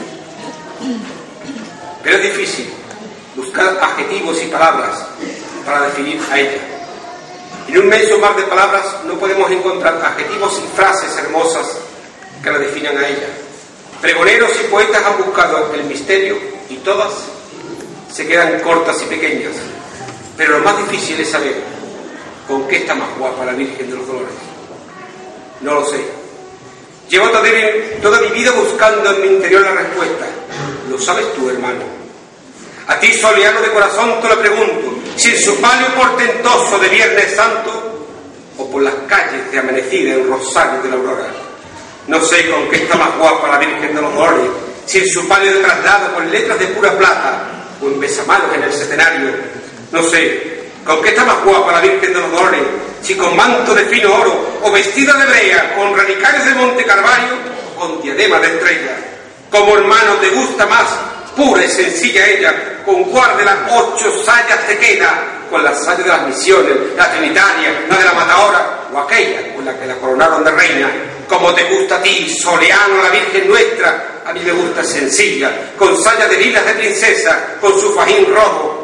Pero es difícil buscar adjetivos y palabras para definir a ella. En un inmenso mar de palabras no podemos encontrar adjetivos y frases hermosas que la definan a ella. Pregoneros y poetas han buscado el misterio y todas se quedan cortas y pequeñas. Pero lo más difícil es saber con qué está más guapa la Virgen de los Dolores. No lo sé. Llevo toda mi vida buscando en mi interior la respuesta. ¿Lo sabes tú, hermano? A ti, soleano de corazón, te lo pregunto. Si en su palio portentoso de Viernes Santo o por las calles de amanecida en Rosario de la Aurora. No sé con qué está más guapa la Virgen de los Dolores, si en su palio de traslado con letras de pura plata o en besamanos en el centenario. No sé con qué está más guapa la Virgen de los Dolores, si con manto de fino oro o vestida de brea, con radicales de Monte Carvalho o con diadema de estrella. Como hermano te gusta más, pura y sencilla ella, con cuál de las ocho sayas te queda, con la saya de las misiones, la trinitaria, la de la matadora o aquella con la que la coronaron de reina. Como te gusta a ti, soleano, la Virgen nuestra, a mí me gusta sencilla, con saya de lilas de princesa, con su fajín rojo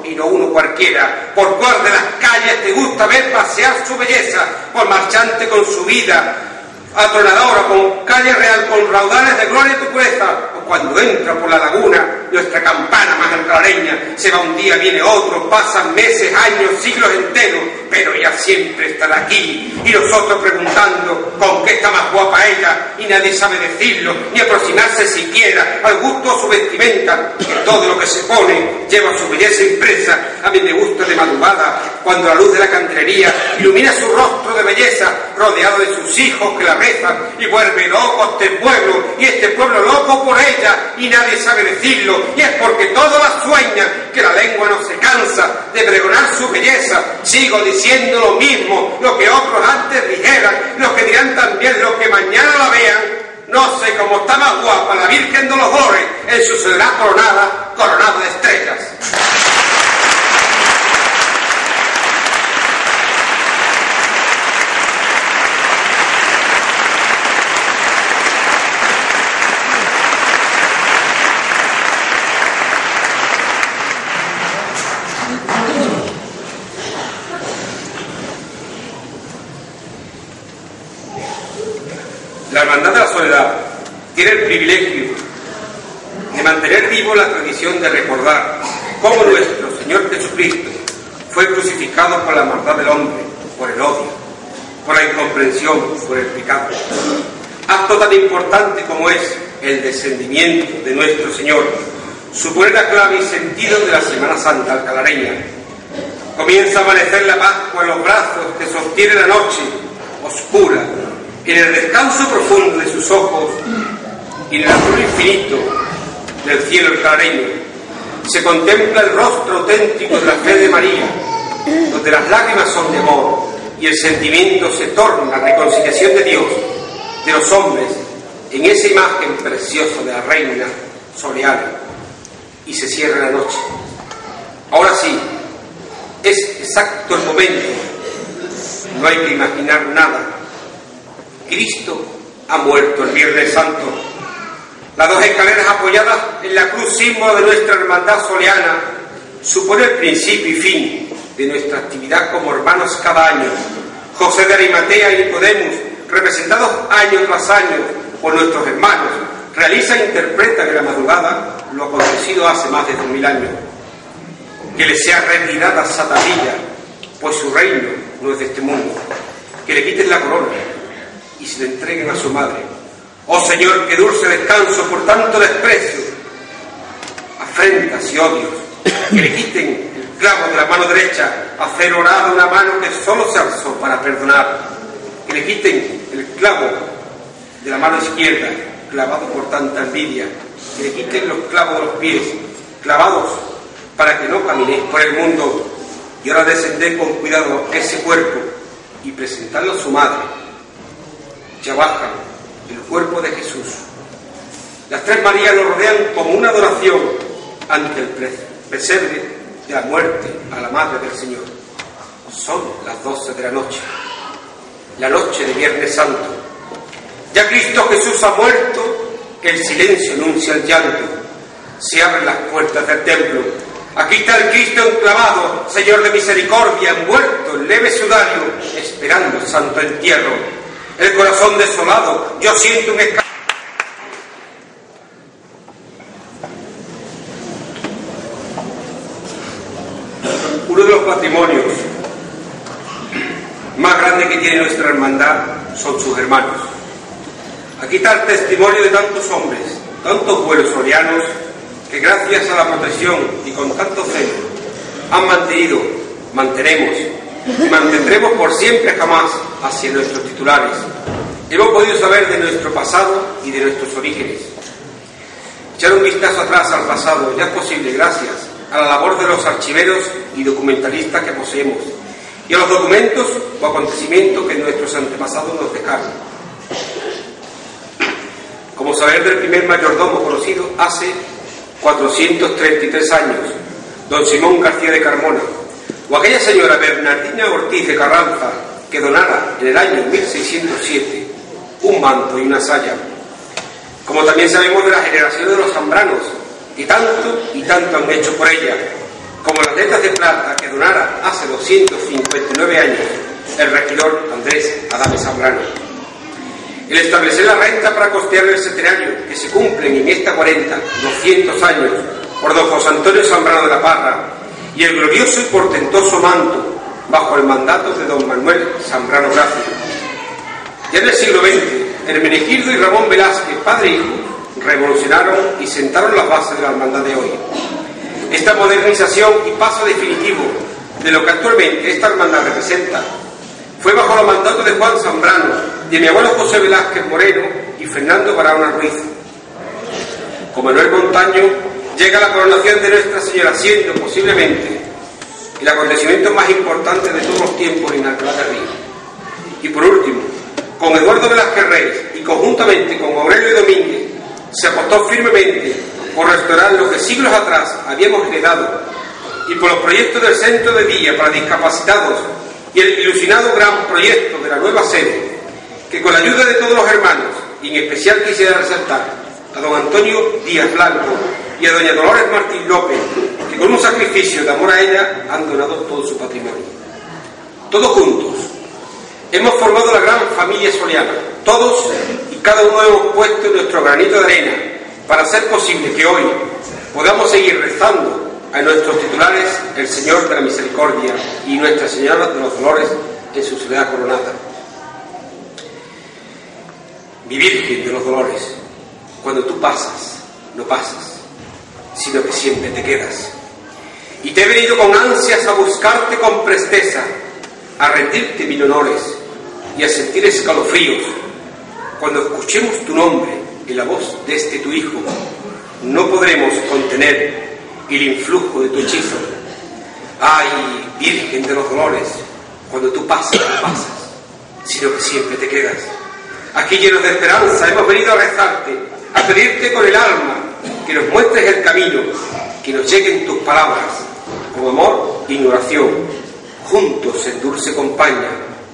y no uno cualquiera. ¿Por cuál de las calles te gusta ver pasear su belleza? Por marchante con su vida atronadora, con calle real, con raudales de gloria y tu pureza. O cuando entra por la laguna nuestra campana más alcalareña, se va un día, viene otro, pasan meses, años, siglos enteros, pero ella siempre estará aquí. Y nosotros preguntando con qué está más guapa ella, y nadie sabe decirlo, ni aproximarse siquiera al gusto de su vestimenta, que todo lo que se pone lleva su belleza impresa. A mí me gusta de madrugada, cuando la luz de la candelería ilumina su rostro de belleza, rodeado de sus hijos que la rezan, y vuelve loco este pueblo, y este pueblo loco por ella, y nadie sabe decirlo, y es porque todos la sueñan, que la lengua no se cansa de pregonar su belleza. Sigo diciendo lo mismo, lo que otros antes dijeran, los que dirán también lo que mañana la vean. No sé cómo está más guapa la Virgen de los Dolores en su soledad coronada, coronada de estrellas. La Hermandad de la Soledad tiene el privilegio de mantener vivo la tradición de recordar cómo nuestro Señor Jesucristo fue crucificado por la maldad del hombre, por el odio, por la incomprensión, por el pecado. Acto tan importante como es el descendimiento de nuestro Señor supone la clave y sentido de la Semana Santa alcalareña. Comienza a amanecer la Pascua en los brazos que sostiene la noche oscura. En el descanso profundo de sus ojos y en el azul infinito del cielo alcalareño se contempla el rostro auténtico de la fe de María, donde las lágrimas son de amor y el sentimiento se torna reconciliación de Dios, de los hombres, en esa imagen preciosa de la reina soleada, y se cierra la noche. Ahora sí, es exacto el momento, no hay que imaginar nada. Cristo ha muerto el Viernes Santo. Las dos escaleras apoyadas en la cruz, símbolo de nuestra hermandad soleana, supone el principio y fin de nuestra actividad como hermanos cada año. José de Arimatea y Nicodemus, representados año tras año por nuestros hermanos, realizan e interpretan en la madrugada lo acontecido hace más de dos mil años. Que le sea retirada Satanilla, pues su reino no es de este mundo. Que le quiten la corona y se le entreguen a su madre. Oh Señor, que dulce descanso por tanto desprecio, afrentas y odios. Que le quiten el clavo de la mano derecha, hacer orada una mano que solo se alzó para perdonar. Que le quiten el clavo de la mano izquierda, clavado por tanta envidia. Que le quiten los clavos de los pies, clavados para que no caminéis por el mundo. Y ahora descended con cuidado ese cuerpo y presentadlo a su madre. Ya bajan el cuerpo de Jesús. Las tres Marías lo rodean como una adoración ante el pesebre de la muerte a la Madre del Señor. Son las doce de la noche, la noche de Viernes Santo. Ya Cristo Jesús ha muerto, el silencio anuncia el llanto. Se abren las puertas del templo. Aquí está el Cristo enclavado, Señor de misericordia, envuelto en leve sudario, esperando el santo entierro. El corazón desolado, yo siento un escalofrío. Uno de los patrimonios más grandes que tiene nuestra hermandad son sus hermanos. Aquí está el testimonio de tantos hombres, tantos buenos sorianos, que gracias a la protección y con tanto celo han mantenido, mantenemos y mantendremos por siempre jamás hacia nuestros titulares. Hemos podido saber de nuestro pasado y de nuestros orígenes. Echar un vistazo atrás al pasado ya es posible gracias a la labor de los archiveros y documentalistas que poseemos y a los documentos o acontecimientos que nuestros antepasados nos dejaron. Como saber del primer mayordomo conocido hace cuatrocientos treinta y tres años, don Simón García de Carmona, o aquella señora Bernardina Ortiz de Carranza que donara en el año mil seiscientos siete un manto y una saya. Como también sabemos de la generación de los zambranos, que tanto y tanto han hecho por ella, como las letras de plata que donara hace doscientos cincuenta y nueve años el regidor Andrés Adame Zambrano. El establecer la renta para costear el centenario que se cumplen en esta cuarenta, doscientos años por don José Antonio Zambrano de la Parra y el glorioso y portentoso manto bajo el mandato de don Manuel Zambrano Gracia. Ya en el siglo veinte, Hermenegildo y Ramón Velázquez, padre e hijo, revolucionaron y sentaron las bases de la hermandad de hoy. Esta modernización y paso definitivo de lo que actualmente esta hermandad representa fue bajo el mandato de Juan Zambrano, de mi abuelo José Velázquez Moreno y Fernando Barahona Ruiz. Con Manuel Montaño llega la coronación de Nuestra Señora, siendo posiblemente el acontecimiento más importante de todos los tiempos en Alcalá de Río. Y por último, con Eduardo Velázquez Reyes y conjuntamente con Aurelio Domínguez, se apostó firmemente por restaurar lo que siglos atrás habíamos heredado y por los proyectos del Centro de Día para Discapacitados y el ilusionado gran proyecto de la nueva sede, que con la ayuda de todos los hermanos, y en especial quisiera resaltar a don Antonio Díaz Blanco y a doña Dolores Martín López, que con un sacrificio de amor a ella han donado todo su patrimonio. Todos juntos hemos formado la gran familia soriana. Todos y cada uno hemos puesto nuestro granito de arena para hacer posible que hoy podamos seguir rezando a nuestros titulares, el Señor de la Misericordia y Nuestra Señora de los Dolores en su soledad coronada. Mi Virgen de los Dolores, cuando tú pasas, no pasas, sino que siempre te quedas. Y te he venido con ansias a buscarte con presteza, a rendirte mil honores y a sentir escalofríos. Cuando escuchemos tu nombre y la voz de este tu Hijo, no podremos contener el influjo de tu hechizo. Ay, Virgen de los Dolores, cuando tú pasas, no pasas, sino que siempre te quedas. Aquí llenos de esperanza hemos venido a rezarte, a pedirte con el alma que nos muestres el camino, que nos lleguen tus palabras, con amor y oración, juntos en dulce compañía.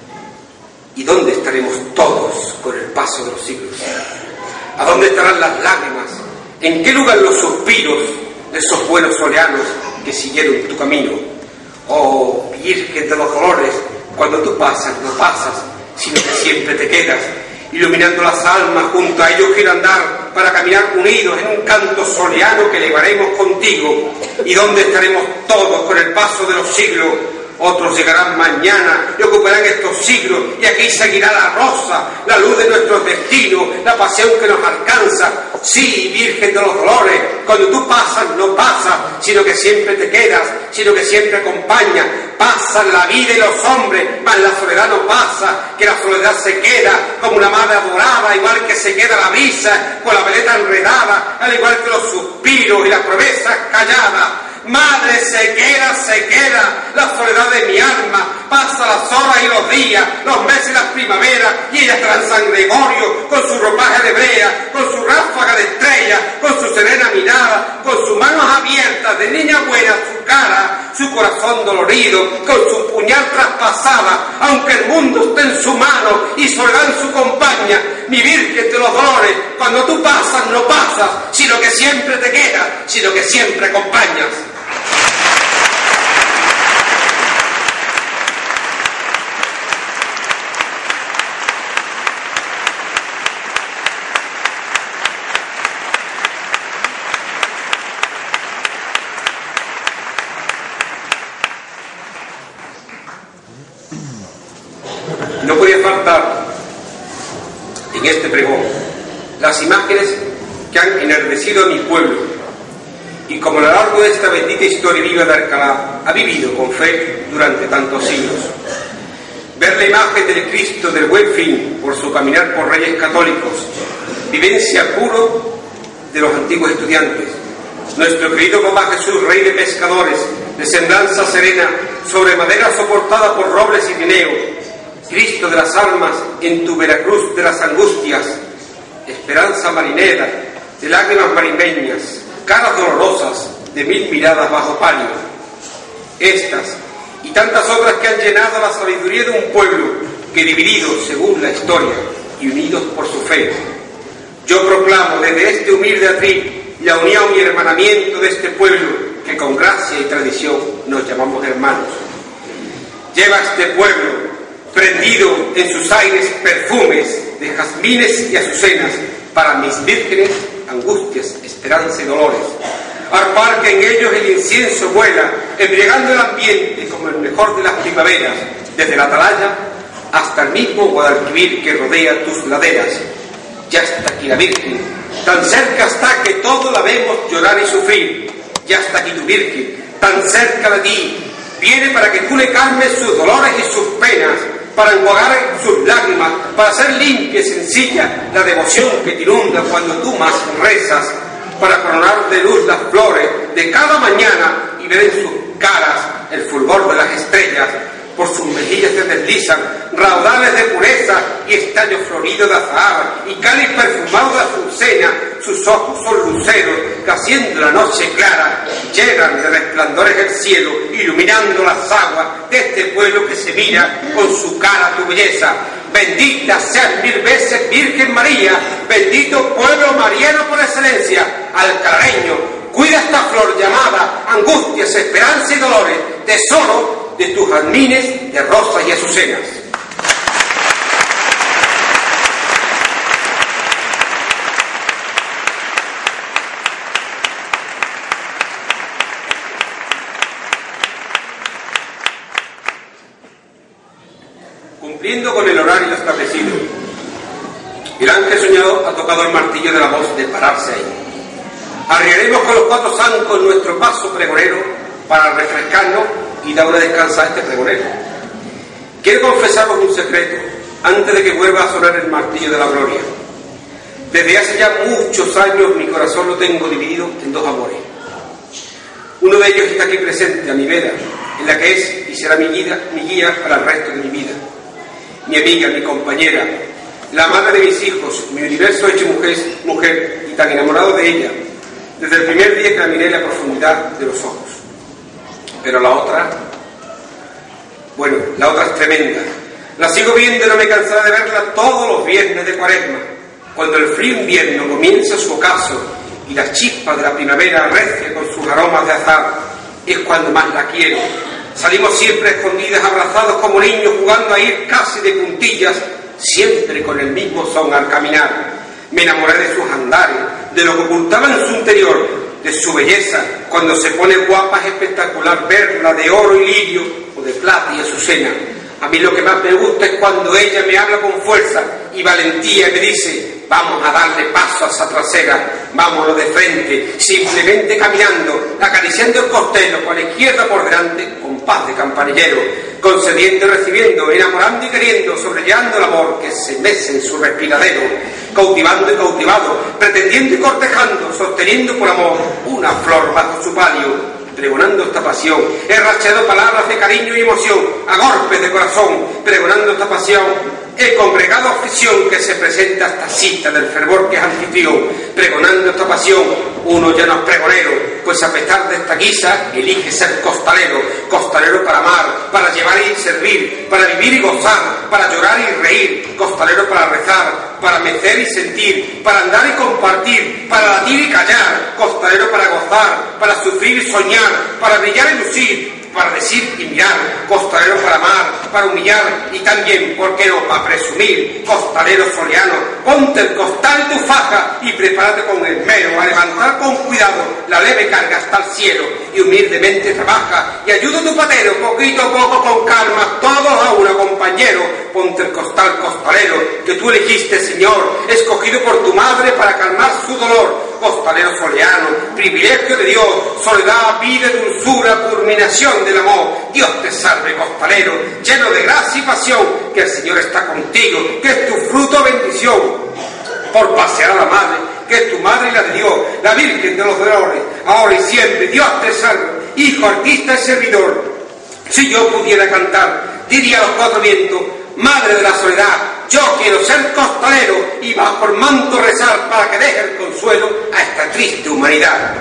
¿Y dónde estaremos todos con el paso de los siglos? ¿A dónde estarán las lágrimas? ¿En qué lugar los suspiros de esos buenos sorianos que siguieron tu camino? Oh, Virgen de los Dolores, cuando tú pasas, no pasas, sino que siempre te quedas, iluminando las almas. Junto a ellos quiero andar para caminar unidos en un canto soriano que elevaremos contigo. ¿Y dónde estaremos todos con el paso de los siglos? Otros llegarán mañana y ocuparán estos siglos, y aquí seguirá la rosa, la luz de nuestros destinos, la pasión que nos alcanza. Sí, Virgen de los Dolores, cuando tú pasas, no pasas, sino que siempre te quedas, sino que siempre acompañas. Pasan la vida y los hombres, mas la soledad no pasa, que la soledad se queda como una madre adorada, igual que se queda la brisa con la veleta enredada, al igual que los suspiros y las promesas calladas. Madre, se queda, se queda la soledad de mi alma. Pasa las horas y los días, los meses y las primaveras, y ella está en San Gregorio con su ropaje de brea, con su ráfaga de estrella, con su serena mirada, con sus manos abiertas de niña buena, su cara, su corazón dolorido, con su puñal traspasada, aunque el mundo esté en su mano y soledad en su compañía. Mi Virgen de los Dolores, cuando tú pasas, no pasas, sino que siempre te quedas, sino que siempre acompañas. No podía faltar en este pregón las imágenes que han enardecido a mi pueblo y como a lo largo de esta bendita historia viva de Alcalá ha vivido con fe durante tantos siglos. Ver la imagen del Cristo del Buen Fin por su caminar por Reyes Católicos, vivencia puro de los antiguos estudiantes, nuestro querido Papá Jesús, Rey de Pescadores, de semblanza serena, sobre madera soportada por robles y guineos, Cristo de las almas en tu Veracruz de las angustias, esperanza marinera de lágrimas marimeñas, caras dolorosas de mil miradas bajo palio. Estas y tantas otras que han llenado la sabiduría de un pueblo que, dividido según la historia y unidos por su fe, yo proclamo desde este humilde atril la unión y hermanamiento de este pueblo que con gracia y tradición nos llamamos hermanos. Lleva este pueblo prendido en sus aires perfumes de jazmines y azucenas para mis vírgenes, angustias, esperanza y dolores. Arpar que en ellos el incienso vuela, embriagando el ambiente como el mejor de las primaveras, desde la atalaya hasta el mismo Guadalquivir que rodea tus laderas. Ya está aquí la Virgen, tan cerca está que todo la vemos llorar y sufrir. Ya está aquí tu Virgen, tan cerca de ti, viene para que tú le calmes sus dolores y sus penas, para enjuagar sus lágrimas, para hacer limpia y sencilla la devoción que te inunda cuando tú más rezas, para coronar de luz las flores de cada mañana y ver en sus caras el fulgor de las estrellas. Por sus mejillas se deslizan raudales de pureza y estaño florido de azahar y cáliz perfumado de azucena. Sus ojos son luceros que haciendo la noche clara llenan de resplandores el cielo, iluminando las aguas de este pueblo que se mira con su cara tu belleza. Bendita seas mil veces Virgen María, bendito pueblo mariano por excelencia. Alcalareño, cuida esta flor llamada angustias, esperanza y dolores, tesoro de tus jazmines de rosas y azucenas. Cumpliendo con el horario establecido, el ángel soñado ha tocado el martillo de la voz de pararse ahí. Arriaremos con los cuatro zancos nuestro paso pregonero para refrescarnos y dar una descansa a este pregonero. Quiero confesaros un secreto antes de que vuelva a sonar el martillo de la gloria. Desde hace ya muchos años mi corazón lo tengo dividido en dos amores. Uno de ellos está aquí presente, a mi vera, en la que es y será mi guía, mi guía para el resto de mi vida. Mi amiga, mi compañera, la madre de mis hijos, mi universo hecho mujer, mujer y tan enamorado de ella, desde el primer día que la miré en la profundidad de los ojos. Pero la otra, bueno, la otra es tremenda. La sigo viendo y no me cansaré de verla todos los viernes de Cuaresma, cuando el frío invierno comienza su ocaso y las chispas de la primavera recia con sus aromas de azar. Es cuando más la quiero. Salimos siempre escondidas, abrazados como niños, jugando a ir casi de puntillas, siempre con el mismo son al caminar. Me enamoré de sus andares, de lo que ocultaba en su interior, de su belleza. Cuando se pone guapa es espectacular verla de oro y lirio o de plata y azucena. A mí lo que más me gusta es cuando ella me habla con fuerza y valentía y me dice: vamos a darle paso a esa trasera, vámonos de frente, simplemente caminando, acariciando el costelo, con la izquierda por delante, con paz de campanillero, concediendo y recibiendo, enamorando y queriendo, sobrellevando el amor que se mece en su respiradero, cautivando y cautivado, pretendiendo y cortejando, sosteniendo por amor una flor bajo su palio, pregonando esta pasión, he rachado palabras de cariño y emoción, a golpes de corazón, pregonando esta pasión, he congregado afición que se presenta a esta cita del fervor que es anfitrión, pregonando esta pasión, uno ya no es pregonero, pues a pesar de esta guisa, elige ser costalero, costalero para amar, para llevar y servir, para vivir y gozar, para llorar y reír, costalero para rezar, para mecer y sentir, para andar y compartir, para latir y callar, costalero para gozar, para sufrir y soñar, para brillar y lucir, para decir y mirar, costalero para amar, para humillar y también, ¿por qué no?, para presumir, costalero soleano, ponte el costal y tu faja y prepárate con esmero a levantar con cuidado la leve carga hasta el cielo y humildemente trabaja y ayuda a tu patero poquito a poco con calma, todos a una, compañero, ponte el costal costalero que tú elegiste, Señor, escogido por tu madre para calmar su dolor, costalero soleano, privilegio de Dios, soledad, vida, dulzura, culminación del amor. Dios te salve, costalero, lleno de gracia y pasión, que el Señor está contigo, que es tu fruto bendición, por pasear a la madre, que es tu madre y la de Dios, la Virgen de los dolores, ahora y siempre. Dios te salve, hijo, artista y servidor. Si yo pudiera cantar, diría a los cuatro vientos: madre de la soledad, yo quiero ser costalero y bajo el manto rezar para que deje el consuelo a esta triste humanidad.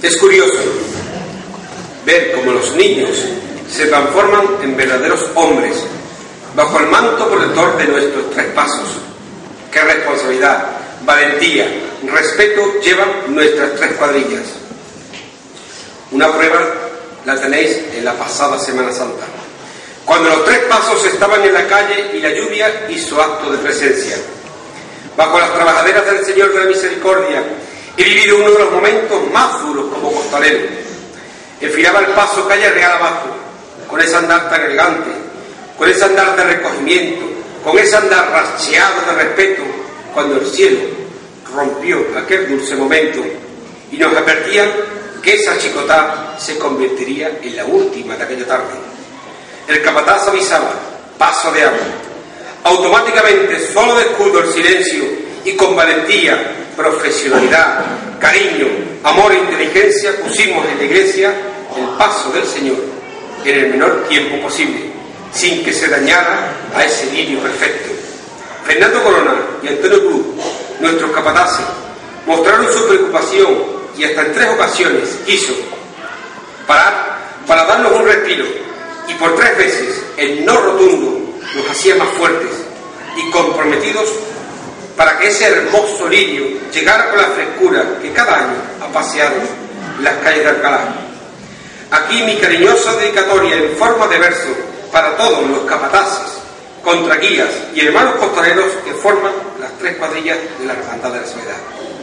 Es curioso ver cómo los niños se transforman en verdaderos hombres bajo el manto protector de nuestros tres pasos. Qué responsabilidad, valentía, respeto llevan nuestras tres cuadrillas. Una prueba la tenéis en la pasada Semana Santa, cuando los tres pasos estaban en la calle y la lluvia hizo acto de presencia. Bajo las trabajaderas del Señor de la Misericordia he vivido uno de los momentos más duros como costalero. Enfilaba el paso calle Real abajo, con ese andar tan elegante, con ese andar de recogimiento, con ese andar racheado de respeto, cuando el cielo rompió aquel dulce momento y nos advertían que esa chicotá se convertiría en la última de aquella tarde. El capataz avisaba, paso de agua. Automáticamente, solo de escudo el silencio y con valentía, profesionalidad, cariño, amor e inteligencia pusimos en la iglesia el paso del Señor en el menor tiempo posible, sin que se dañara a ese lirio perfecto. Fernando Corona y Antonio Cruz, nuestros capataces, mostraron su preocupación y hasta en tres ocasiones quiso parar para darnos un respiro, y por tres veces el no rotundo nos hacía más fuertes y comprometidos para que ese hermoso lirio llegara con la frescura que cada año ha paseado en las calles de Alcalá. Aquí mi cariñosa dedicatoria en forma de verso para todos los capataces, contraguías y hermanos costaleros que forman las tres cuadrillas de la Hermandad de la Soledad.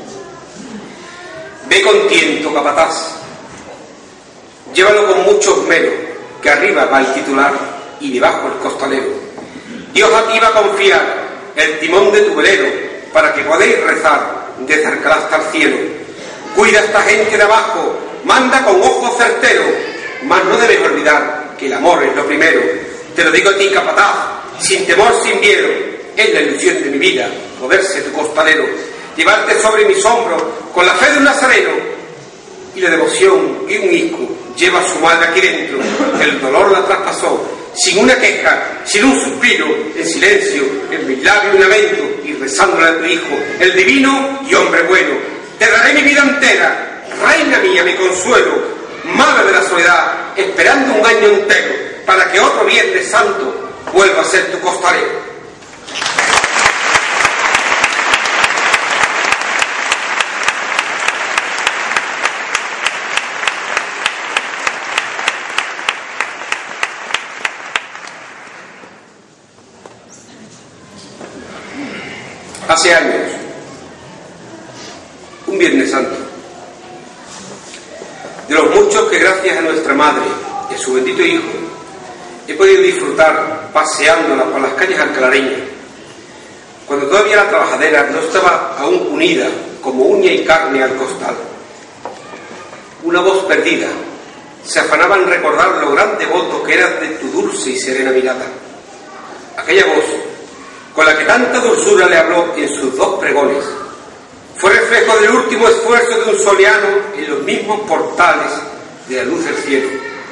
Ve con tiento, capataz, llévalo con mucho esmero, que arriba va el titular y debajo el costalero. Dios a ti va a confiar el timón de tu velero para que podáis rezar desde Alcalá hasta el cielo. Cuida a esta gente de abajo, manda con ojo certero, mas no debes olvidar que el amor es lo primero. Te lo digo a ti, capataz, sin temor, sin miedo, es la ilusión de mi vida poder ser tu costalero, llevarte sobre mis hombros con la fe de un nazareno y la devoción que un hijo lleva a su madre aquí dentro. El dolor la traspasó, sin una queja, sin un suspiro, en silencio, en mis labios un lamento, y rezándole a tu hijo, el divino y hombre bueno. Te daré mi vida entera, reina mía, mi consuelo, madre de la soledad, esperando un año entero para que otro Viernes Santo vuelva a ser tu costalero. Hace años, un Viernes Santo, de los muchos que gracias a nuestra Madre y a su bendito Hijo he podido disfrutar paseándola por las calles alcalareñas, cuando todavía la trabajadera no estaba aún unida como uña y carne al costal. Una voz perdida se afanaba en recordar lo gran devoto que eras de tu dulce y serena mirada. Aquella voz con la que tanta dulzura le habló en sus dos pregones fue reflejo del último esfuerzo de un soleano en los mismos portales de la luz del cielo.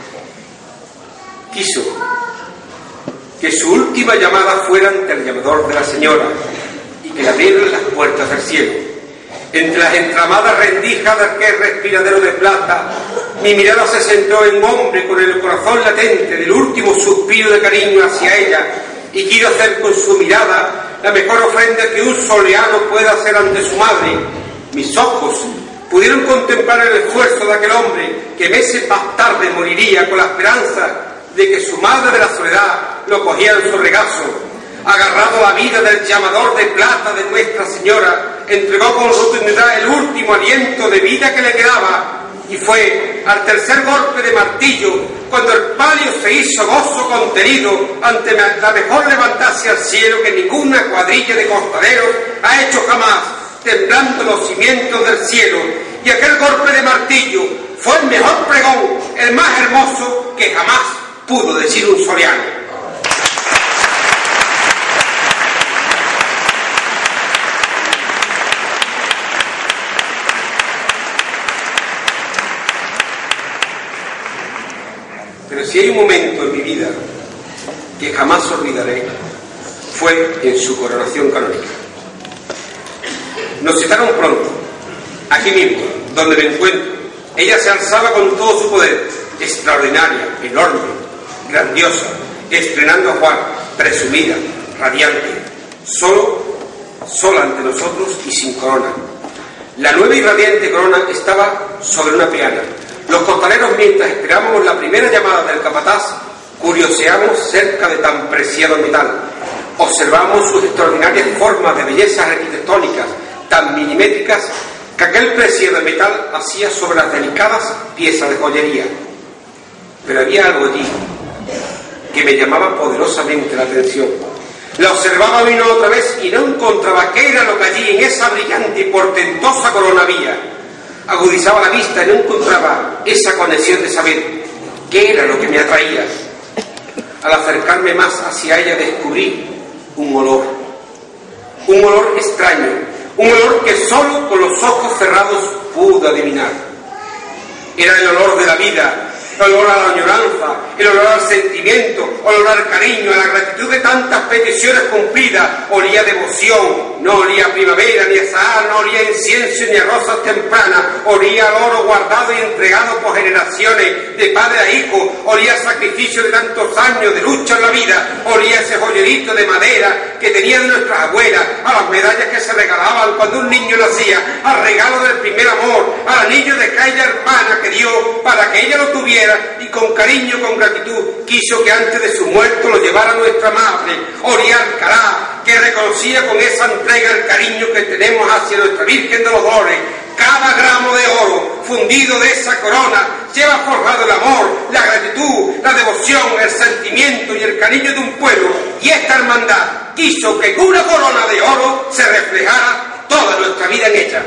Quiso que su última llamada fuera ante el llamador de la señora y que le abrieran las puertas del cielo. Entre las entramadas rendijas de aquel respiradero de plata, mi mirada se centró en un hombre con el corazón latente del último suspiro de cariño hacia ella, y quiero hacer con su mirada la mejor ofrenda que un soleano pueda hacer ante su madre. Mis ojos pudieron contemplar el esfuerzo de aquel hombre que meses más tarde moriría con la esperanza de que su madre de la soledad lo cogiera en su regazo. Agarrado a la vida del llamador de plata de Nuestra Señora, entregó con rotundidad el último aliento de vida que le quedaba, y fue al tercer golpe de martillo cuando el palio se hizo gozo contenido ante la mejor levantarse al cielo que ninguna cuadrilla de costaleros ha hecho jamás, temblando los cimientos del cielo. Y aquel golpe de martillo fue el mejor pregón, el más hermoso que jamás pudo decir un soriano. Pero si hay un momento en mi vida que jamás olvidaré, fue en su coronación canónica. Nos citaron pronto, aquí mismo, donde me encuentro, Ella se alzaba con todo su poder, extraordinaria, enorme, grandiosa, estrenando a Juan, presumida, radiante, solo, sola ante nosotros y sin corona. La nueva y radiante corona estaba sobre una peana. Los costaleros, mientras esperábamos la primera llamada del capataz, curioseamos cerca de tan preciado metal. Observamos sus extraordinarias formas de bellezas arquitectónicas, tan milimétricas, que aquel preciado metal hacía sobre las delicadas piezas de joyería. Pero había algo allí que me llamaba poderosamente la atención. La observaba una y otra vez y no encontraba qué era lo que allí en esa brillante y portentosa corona había. Agudizaba la vista y no encontraba esa conexión de saber qué era lo que me atraía. Al acercarme más hacia ella descubrí un olor, un olor extraño, un olor que solo con los ojos cerrados pude adivinar. Era el olor de la vida, el olor a la añoranza, el olor al sentimiento, el olor al cariño, a la gratitud de tantas peticiones cumplidas. Olía a devoción, no olía a primavera ni a azahar, no olía a incienso ni a rosas tempranas, olía al oro guardado y entregado por generaciones, de padre a hijo, olía a sacrificio de tantos años de lucha en la vida, olía a ese joyerito de madera que tenían nuestras abuelas, a las medallas que se regalaban cuando un niño nacía, al regalo del primer amor, al anillo de aquella hermana que dio para que ella lo tuviera y con cariño, con gratitud, quiso que antes de su muerto lo llevara nuestra madre. Olía a Alcalá, que reconocía con esa entrega el cariño que tenemos hacia nuestra Virgen de los Dolores. Cada gramo de oro fundido de esa corona lleva forjado el amor, la gratitud, la devoción, el sentimiento y el cariño de un pueblo. Y esta hermandad quiso que con una corona de oro se reflejara toda nuestra vida en ella.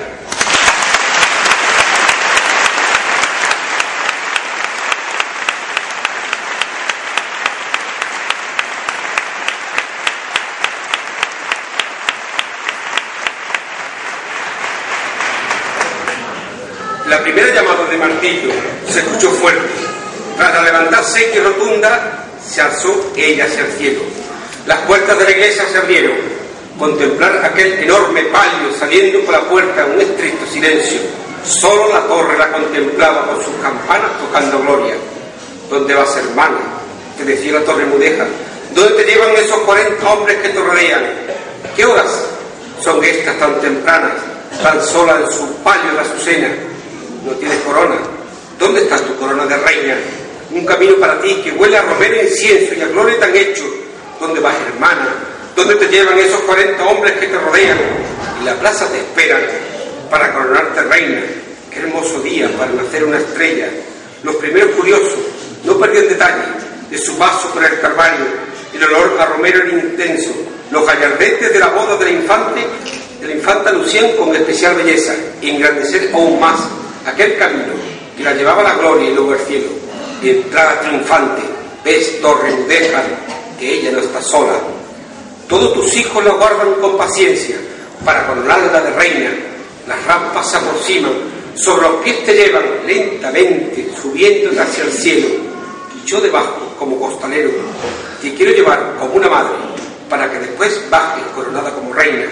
La primera llamada de martillo se escuchó fuerte. Tras levantarse seca y rotunda, se alzó ella hacia el cielo. Las puertas de la iglesia se abrieron. Contemplar aquel enorme palio saliendo por la puerta en un estricto silencio. Solo la torre la contemplaba con sus campanas tocando gloria. ¿Dónde vas, hermana?, te decía la torre mudeja. ¿Dónde te llevan esos cuarenta hombres que te rodean? ¿Qué horas son estas tan tempranas, tan sola en su palio de azucena? No tienes corona. ¿Dónde está tu corona de reina? Un camino para ti que huele a romero e incienso y a gloria tan hecho. ¿Dónde vas, hermana? ¿Dónde te llevan esos cuarenta hombres que te rodean? Y la plaza te esperan para coronarte reina. Qué hermoso día para nacer una estrella. Los primeros curiosos no perdían detalle de su paso por el Calvario. El olor a romero era intenso. Los gallardetes de la boda de la infante, de la infanta lucían con especial belleza y engrandecer aún más aquel camino que la llevaba a la gloria y luego al cielo. Y entrada triunfante, ves, torre mudeja, que ella no está sola. Todos tus hijos la guardan con paciencia para coronarla de reina. Las rampas se aproximan, sobre los pies te llevan lentamente, subiendo hacia el cielo. Y yo debajo, como costalero, te quiero llevar como una madre, para que después bajes coronada como reina.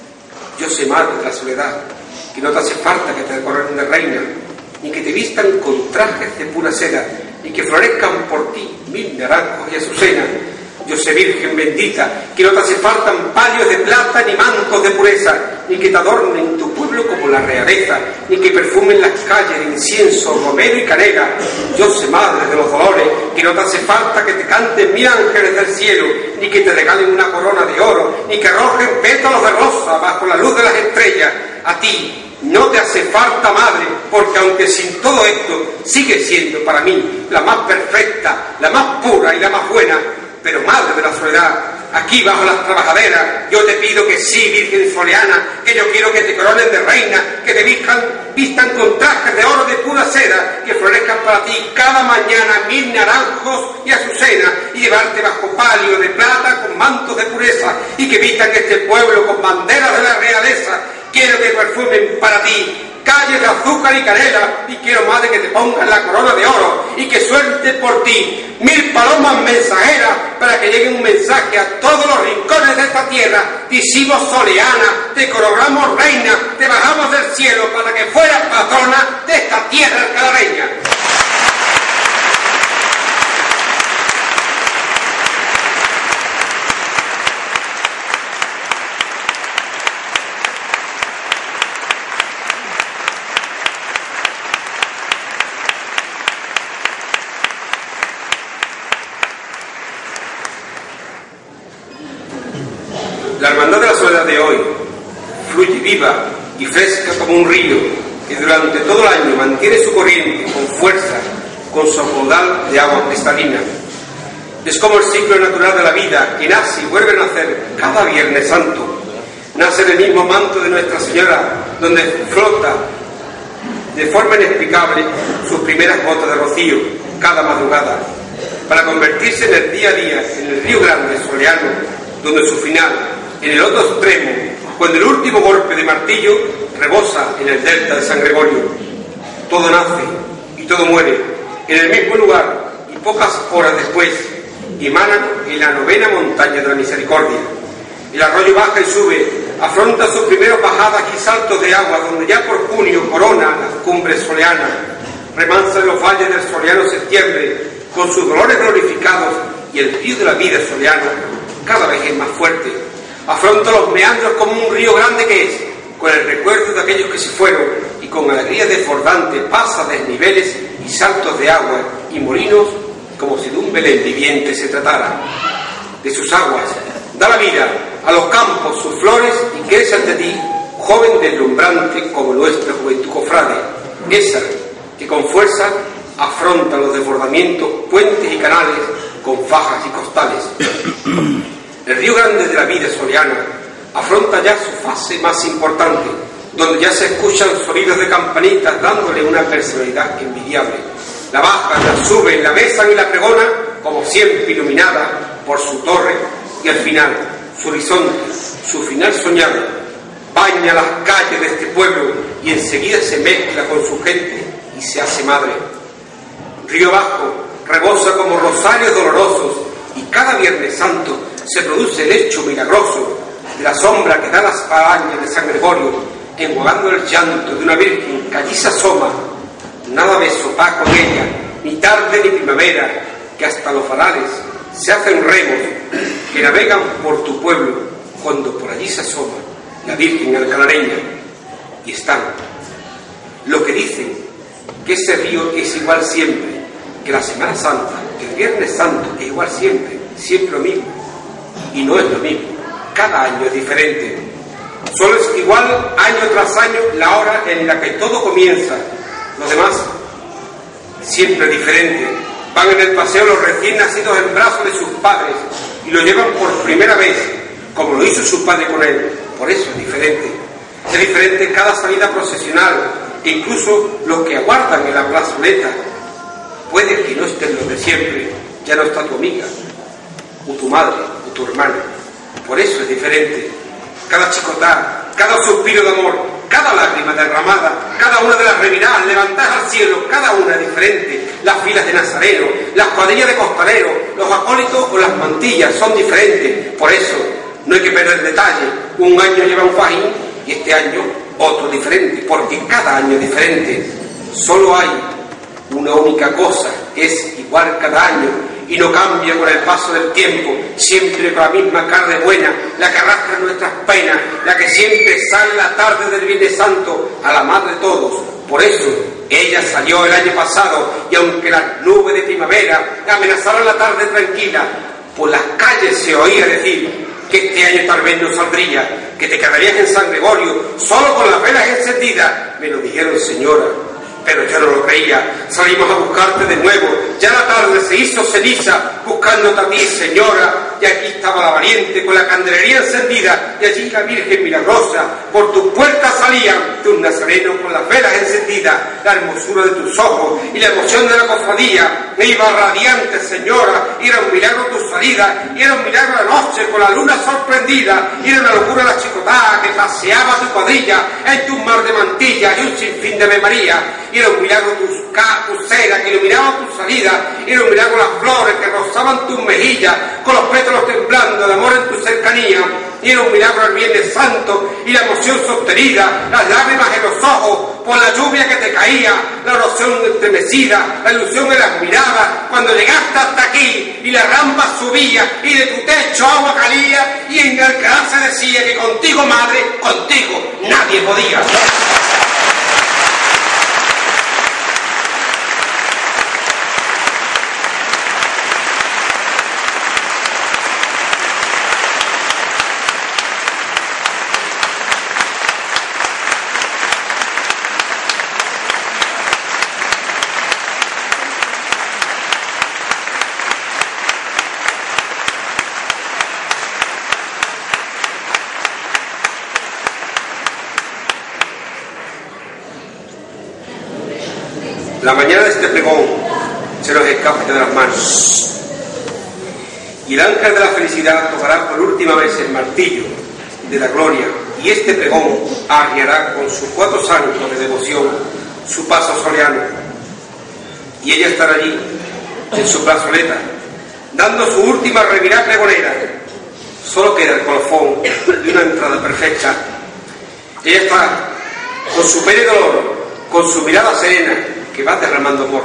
Yo sé, madre de la soledad, que no te hace falta que te coronen de reina, ni que te vistan con trajes de pura seda, ni que florezcan por ti mil naranjos y azucenas. Yo sé, Virgen bendita, que no te hace falta palios de plata ni mantos de pureza, ni que te adornen tu pueblo como la realeza, ni que perfumen las calles de incienso, romero y canela. Yo sé, madre de los dolores, que no te hace falta que te canten mil ángeles del cielo, ni que te regalen una corona de oro, ni que arrojen pétalos de rosa bajo la luz de las estrellas. A ti no te hace falta, madre, porque aunque sin todo esto, sigue siendo para mí la más perfecta, la más pura y la más buena. Pero madre de la soledad, aquí bajo las trabajaderas, yo te pido que sí, Virgen Soleana, que yo quiero que te coronen de reina, que te vistan, vistan con trajes de oro de pura seda, que florezcan para ti cada mañana mil naranjos y azucenas, y llevarte bajo palio de plata con mantos de pureza, y que vistan este pueblo con banderas de la realeza. Quiero que perfumen para ti cada calles de azúcar y canela, y quiero, madre, que te pongas la corona de oro y que suelte por ti mil palomas mensajeras para que llegue un mensaje a todos los rincones de esta tierra. Te hicimos soleana, te coronamos reina, te bajamos del cielo para que fueras patrona de esta tierra alcalareña. La hermandad de la soledad de hoy fluye viva y fresca como un río que durante todo el año mantiene su corriente con fuerza, con su caudal de agua cristalina. Es como el ciclo natural de la vida que nace y vuelve a nacer cada Viernes Santo. Nace en el mismo manto de Nuestra Señora, donde flota de forma inexplicable sus primeras gotas de rocío cada madrugada, para convertirse en el día a día en el río Grande soleano, donde su final, en el otro extremo, cuando el último golpe de martillo rebosa en el delta de San Gregorio. Todo nace y todo muere en el mismo lugar y pocas horas después emanan en la novena montaña de la Misericordia. El arroyo baja y sube, afronta sus primeras bajadas y saltos de agua, donde ya por junio corona las cumbres soleanas, remansa en los valles del soleano septiembre con sus dolores glorificados, y el río de la vida soleano cada vez es más fuerte. Afronta los meandros como un río grande que es, con el recuerdo de aquellos que se fueron, y con alegría desbordante pasa desniveles y saltos de agua y molinos, como si de un Belén viviente se tratara. De sus aguas da la vida a los campos sus flores, y crece ante ti, joven deslumbrante como nuestra juventud cofrade, esa que con fuerza afronta los desbordamientos, puentes y canales con fajas y costales. El río Grande de la vida soleana afronta ya su fase más importante, donde ya se escuchan sonidos de campanitas dándole una personalidad envidiable. La bajan, la suben, la besan y la pregonan, como siempre iluminada por su torre, y al final, su horizonte, su final soñado, baña las calles de este pueblo y enseguida se mezcla con su gente y se hace madre. Río abajo rebosa como rosarios dolorosos, y cada Viernes Santo se produce el hecho milagroso de la sombra que da las parañas de San Gregorio, enjuagando el llanto de una virgen que allí se asoma. Nada de sopa con ella, ni tarde ni primavera, que hasta los varales se hacen remos que navegan por tu pueblo cuando por allí se asoma la Virgen alcalareña. Y están lo que dicen, que ese río es igual siempre, que la Semana Santa, que el Viernes Santo es igual siempre, siempre lo mismo. Y no es lo mismo, cada año es diferente. Solo es igual año tras año la hora en la que todo comienza. Los demás, siempre diferente. Van en el paseo los recién nacidos en brazos de sus padres y lo llevan por primera vez, como lo hizo su padre con él. Por eso es diferente. Es diferente cada salida procesional, e incluso los que aguardan en la plazoleta. Puede que no estén los de siempre, ya no está tu amiga, o tu madre, o tu hermana. Por eso es diferente. Cada chicotá, cada suspiro de amor, cada lágrima derramada, cada una de las reviradas levantadas al cielo, cada una diferente. Las filas de nazareno, las cuadrillas de costaleros, los acólitos o las mantillas son diferentes. Por eso no hay que perder detalle. Un año lleva un fajín y este año otro diferente, porque cada año es diferente. Solo hay una única cosa que es igual cada año y no cambia con el paso del tiempo, siempre con la misma carne buena, la que arrastra nuestras penas, la que siempre sale la tarde del Viernes Santo a la madre de todos. Por eso ella salió el año pasado, y aunque las nubes de primavera amenazaron la tarde tranquila, por las calles se oía decir que este año tal vez no saldría, que te quedarías en San Gregorio solo con las velas encendidas. Me lo dijeron, señora, pero yo no lo creía. Salimos a buscarte de nuevo, ya la tarde se hizo ceniza, buscándote a ti, señora, y aquí estaba la valiente con la candelería encendida, y allí la Virgen milagrosa, por tus puertas salían tus nazarenos con las velas encendidas. encendida, la hermosura de tus ojos y la emoción de la cofradía. Me iba radiante, señora, y era un milagro tu salida, y era un milagro la noche con la luna sorprendida, y era una locura la chicotada que paseaba tu cuadrilla en tu mar de mantillas y un sinfín de Ave María, y era un milagro tus tu cera que iluminaba tu salida, y era un milagro las flores que rozaban tus mejillas con los pétalos temblando de amor en tu cercanía, y era un milagro el Viernes Santo y la emoción sostenida, las lágrimas en los ojos por la lluvia que te caía, la oración estremecida, la ilusión en las miradas cuando llegaste hasta aquí y la rampa subía y de tu techo agua caía, y en Alcalá se decía que contigo, madre, contigo nadie podía. La mañana de este pregón se nos escapa de las manos y el ángel de la felicidad tocará por última vez el martillo de la gloria, y este pregón arriará con sus cuatro saltos de devoción su paso soleano, y ella estará allí en su plazoleta dando su última revirada pregonera. Solo queda el colofón de una entrada perfecta. Ella está con su pene dolor, con su mirada serena que va derramando amor,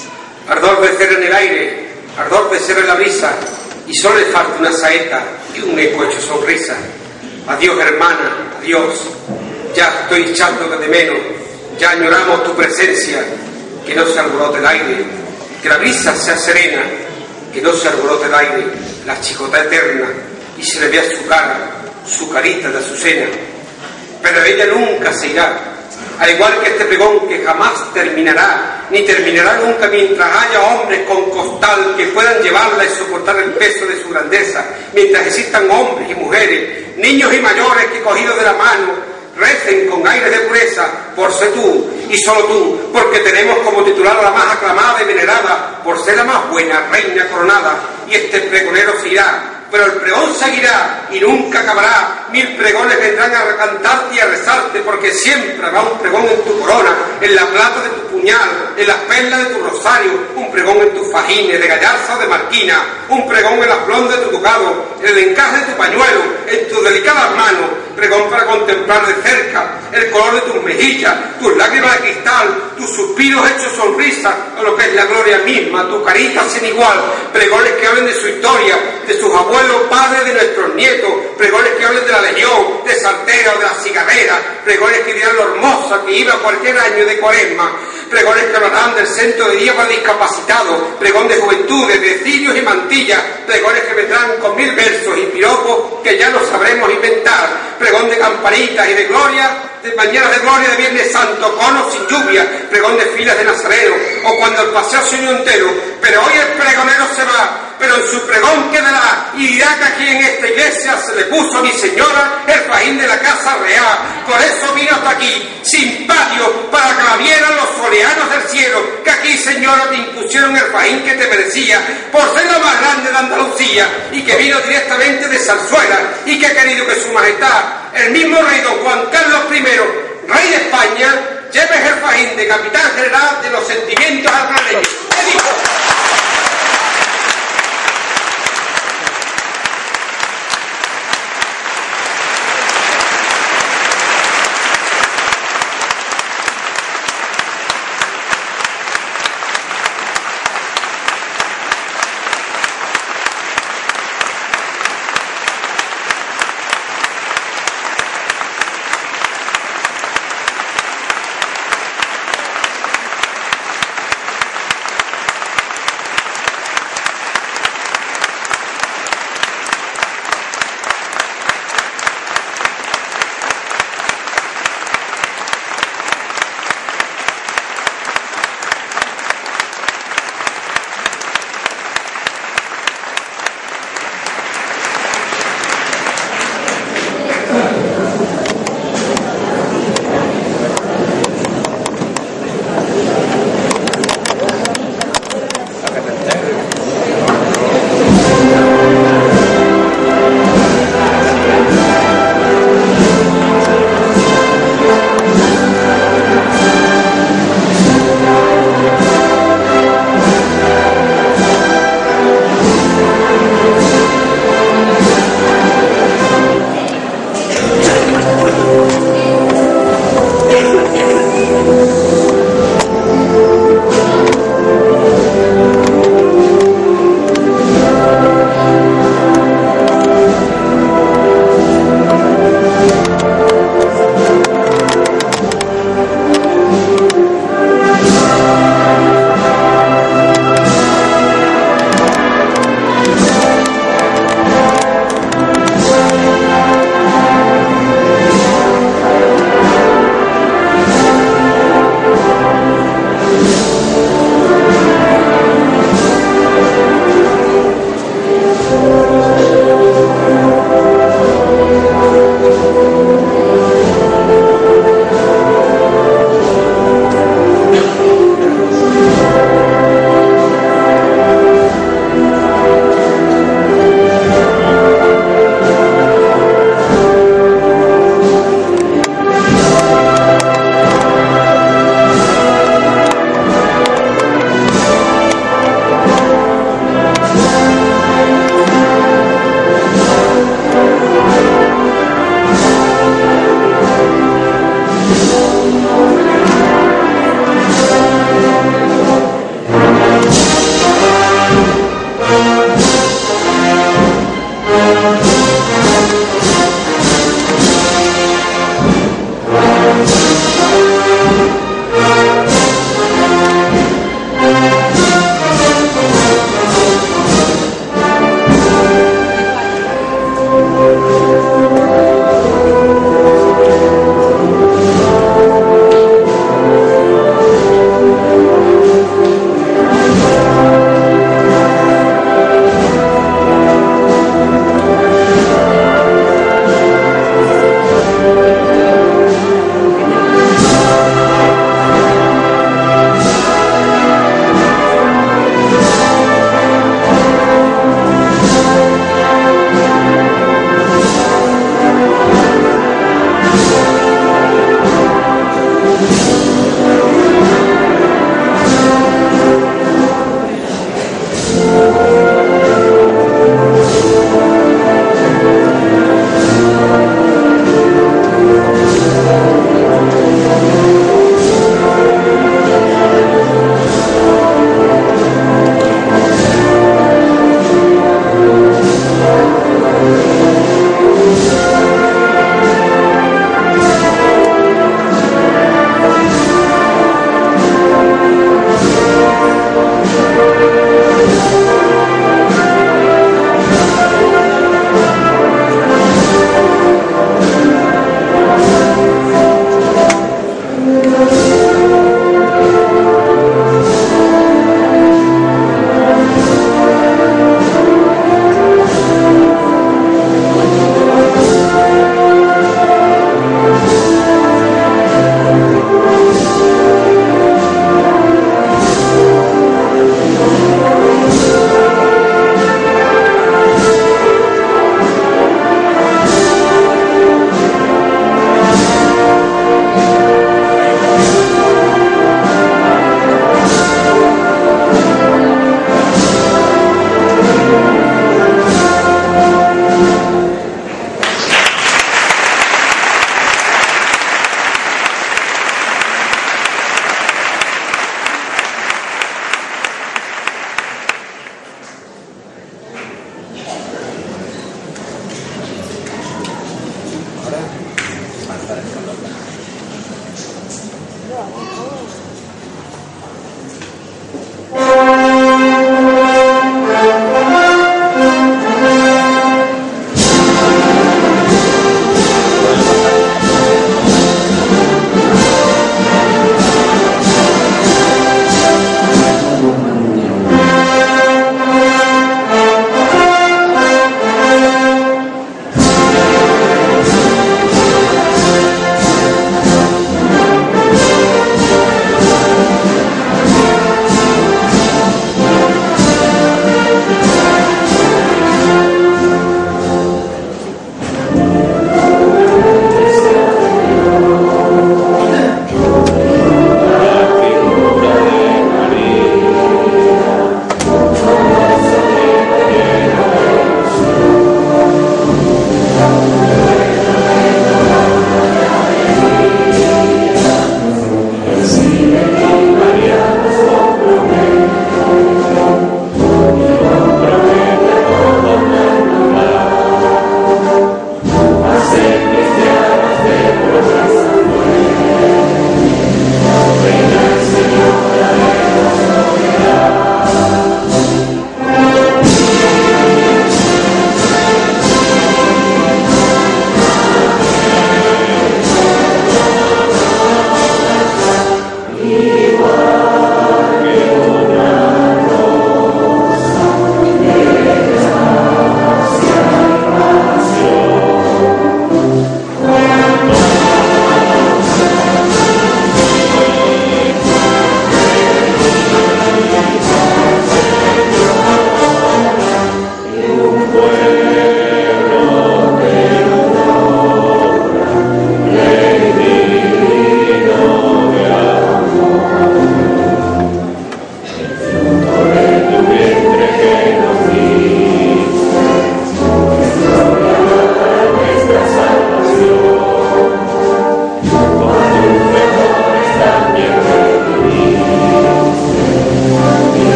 ardor de cera en el aire, ardor de cera en la brisa, y solo le falta una saeta y un eco hecho sonrisa. Adiós, hermana, adiós, ya estoy echándote de menos, ya añoramos tu presencia, que no se alborote el aire, que la brisa sea serena, que no se alborote el aire, la chicota eterna, y se le vea su cara, su carita de azucena. Pero ella nunca se irá, al igual que este pregón que jamás terminará, ni terminará nunca mientras haya hombres con costal que puedan llevarla y soportar el peso de su grandeza, mientras existan hombres y mujeres, niños y mayores que cogidos de la mano recen con aire de pureza por ser tú y solo tú, porque tenemos como titular a la más aclamada y venerada por ser la más buena reina coronada, y este pregonero se irá. Pero el pregón seguirá y nunca acabará. Mil pregones vendrán a cantarte y a rezarte, porque siempre habrá un pregón en tu corona, en la plata de tu puñal, en las perlas de tu rosario, un pregón en tus fajines de gallarza o de marquina, un pregón en las blondas de tu tocado, en el encaje de tu pañuelo, en tus delicadas manos, pregón para contemplar de cerca el color de tus mejillas, tus lágrimas de cristal, tus suspiros hechos sonrisa, o lo que es la gloria misma, tu carita sin igual, pregones que hablen de su historia, de sus abuelos, padres de nuestros nietos, pregones que hablen de la legión, de Saltera o de la cigarrera, pregones que dirán lo hermosa que iba cualquier año de cuaresma, pregones que hablarán del centro de día para discapacitados, pregón de juventudes, de cirios y mantillas, pregones que vendrán con mil versos y piropos que ya no sabremos inventar, pregón de campanitas y de gloria, de mañanas de gloria de Viernes Santo, conos sin lluvia, pregón de filas de Nazareno, o cuando el paseo se unió entero. Pero hoy el pregonero se va, pero en su pregón quedará, y dirá que aquí en esta iglesia se le puso a mi señora el fajín de la casa real. Por eso vino hasta aquí, sin patio, para que la vieran los soleanos del cielo, que aquí, señora, te impusieron el fajín que te merecía, por ser la más grande de Andalucía, y que vino directamente de Zarzuela, y que ha querido que su majestad, el mismo rey don Juan Carlos primero, rey de España, lleve el fajín de capitán general de los sentimientos algareños. ¿Qué dijo?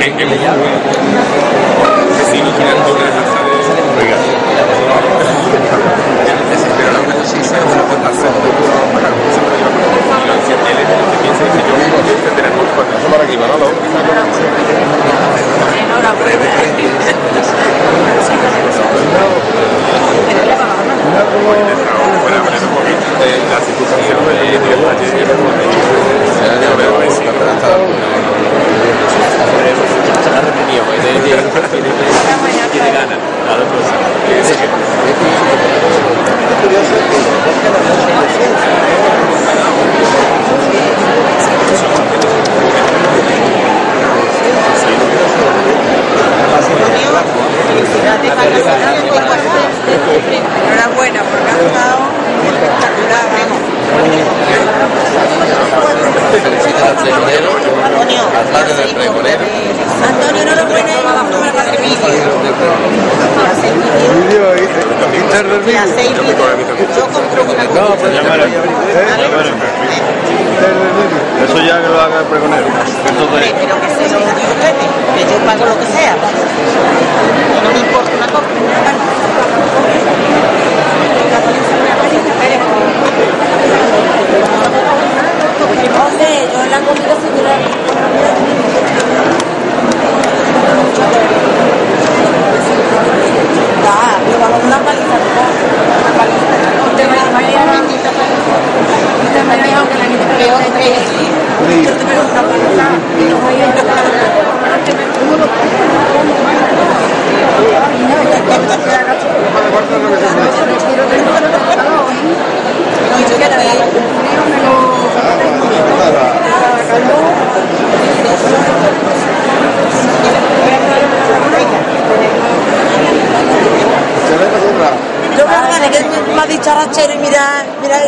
en, en un vecino girando una taza de... Oiga. Pero no como si sea una hacer para como se puede llevar si él es lo que piensa y dice yo mismo que este tener muy fuerte. Eso para aquí, Manolo. La situación de libertad está reprimido, tiene ganas, claro, enhorabuena porque ha estado espectacular. Antonio, Antonio, enhorabuena y vamos a tomar el vídeo. Y hacéis vídeo. Yo compro una cosa. Eso ya que lo haga el pregonero. Entonces... Pero que se lo diga ustedes, que yo pago lo que sea. No me importa una cosa. José, yo en la comida se quiero ah, pero vamos a una paliza, una paliza. Usted me dijo que la niñita usted me dijo que la niñita creo que yo te veo una paliza y no voy a entrar. Yo creo que es más dicharachero y mira, mira.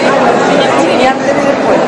Y antes y después.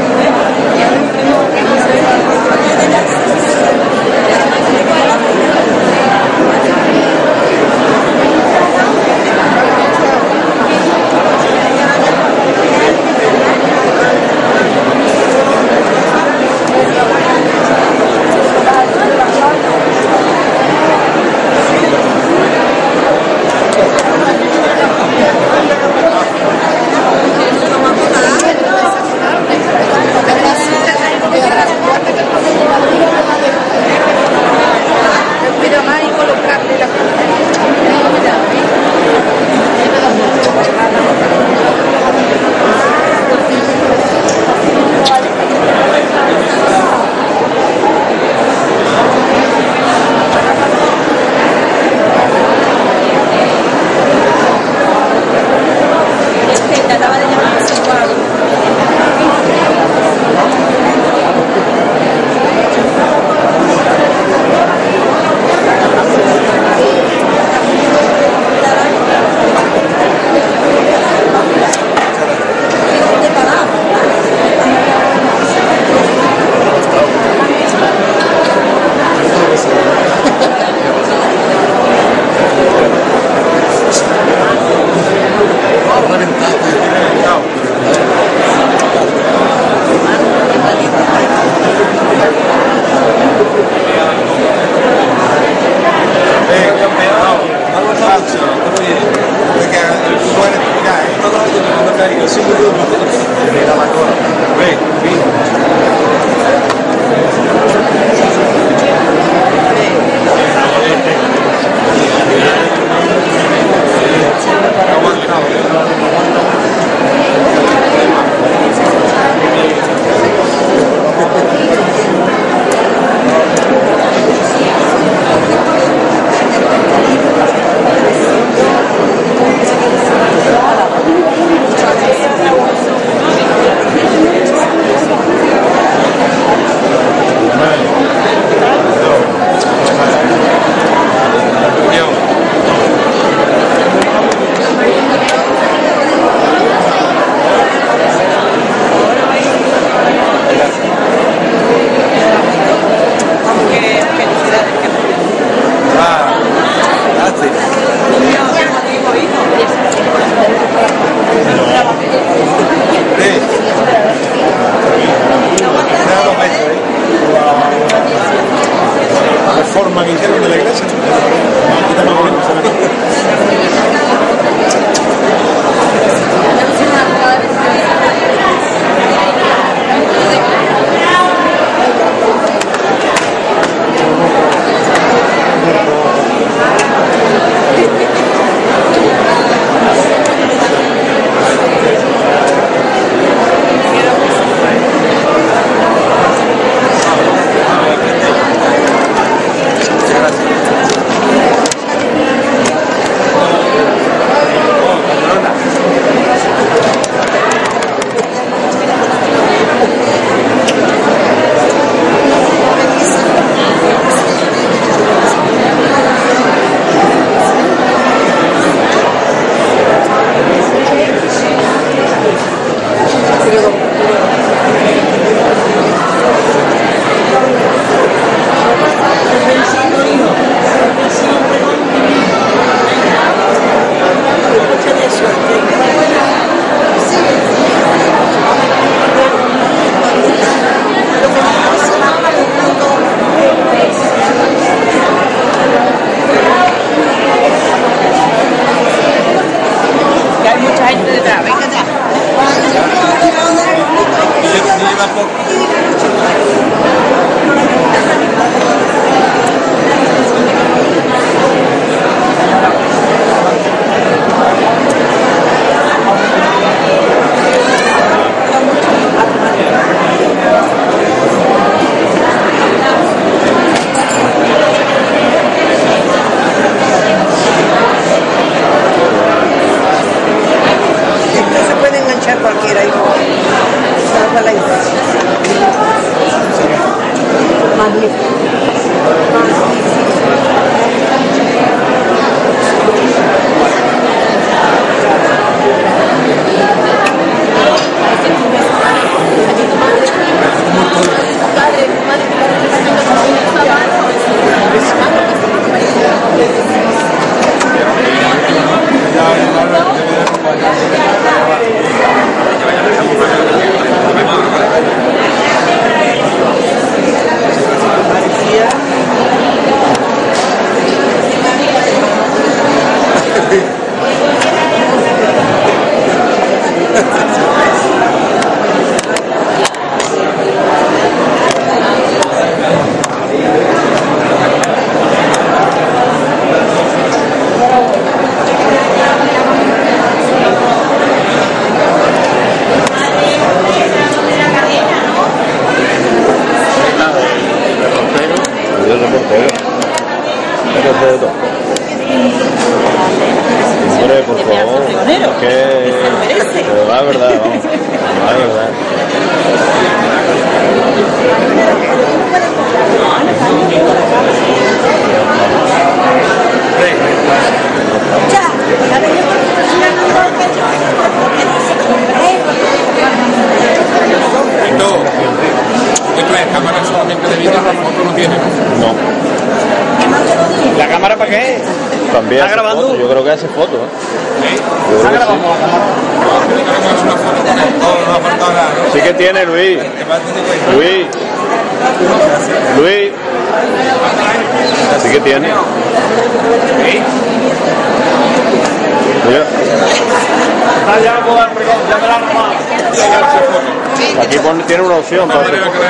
qué? También ¿Está hace grabando? fotos, yo creo que hace fotos, ¿eh? Yo ¿Está creo que grabando la cámara? sí. Sí que tiene, Luis. Luis. Luis. Sí que tiene. Mira. Está ya con el pregón, ya me la han armado. Aquí pone, tiene una opción para hacer fotos.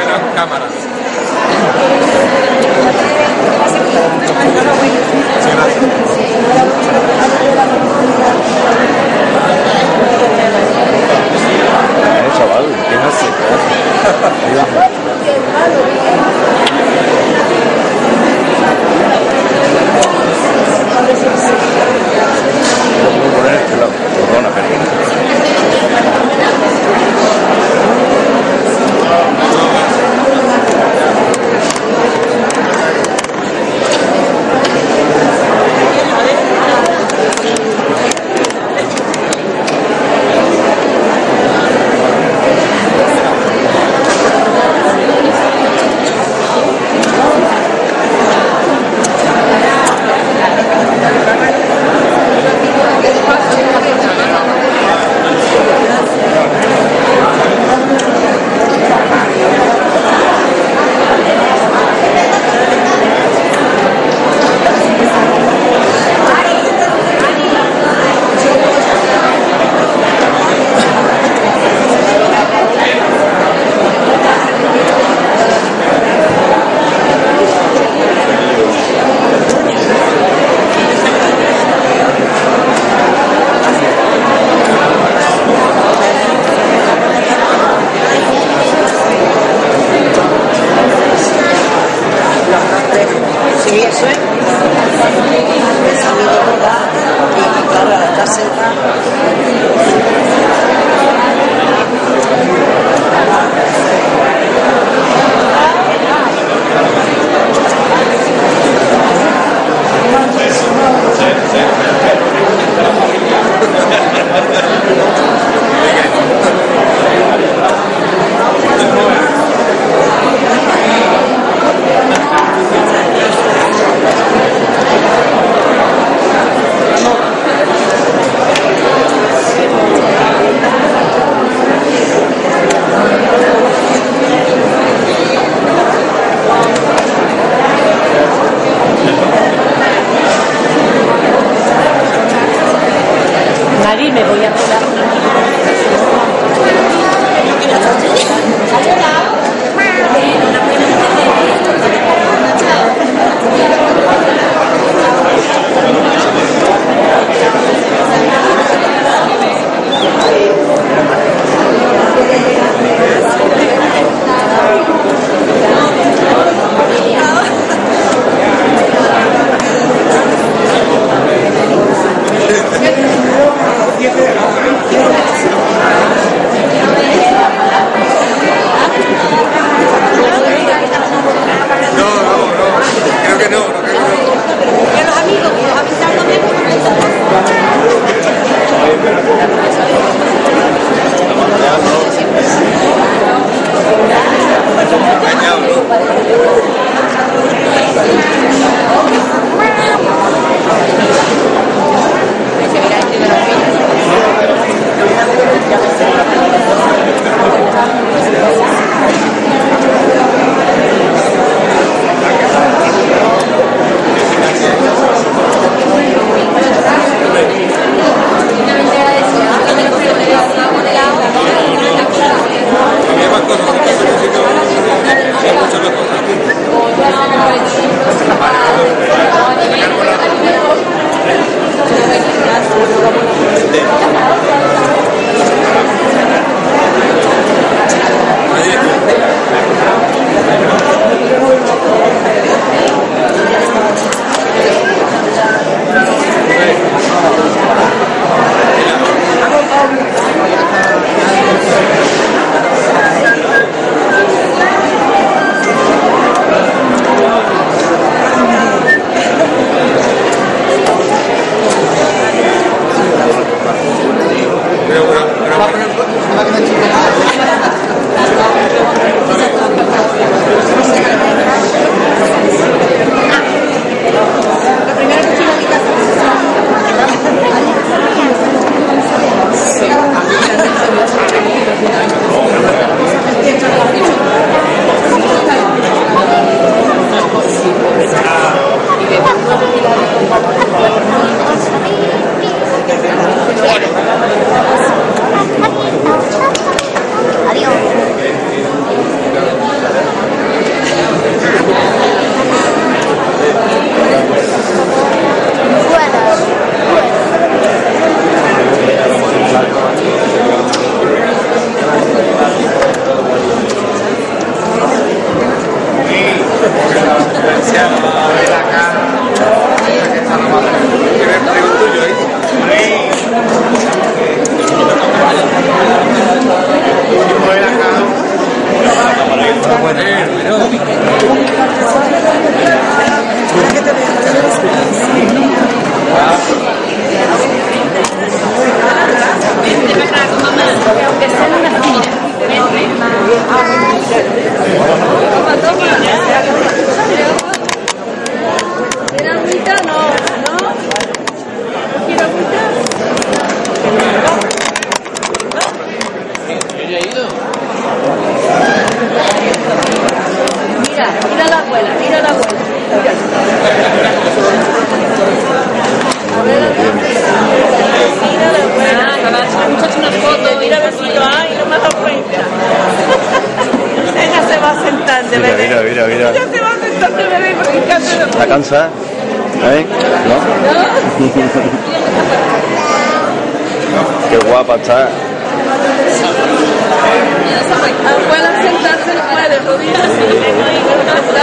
Eh, chaval, ¿qué hace? Voy a poner este lado. Perdona, perdona. Sí, eso es. Esa mi verdad. Y claro, al estar cerca. Mira, mira a la abuela, mira a la abuela. A ver, mira a la abuela. Vamos a hacer una foto, mira a ver si lo hay, no me he dado cuenta. Ella se va a sentar de Mira, bebé. mira, mira, mira. Ella se va a sentar de bebé porque en casa de ¿Está cansada? ¿Eh? ¿No? Qué guapa está. abuela sentarse no puede, rodillas.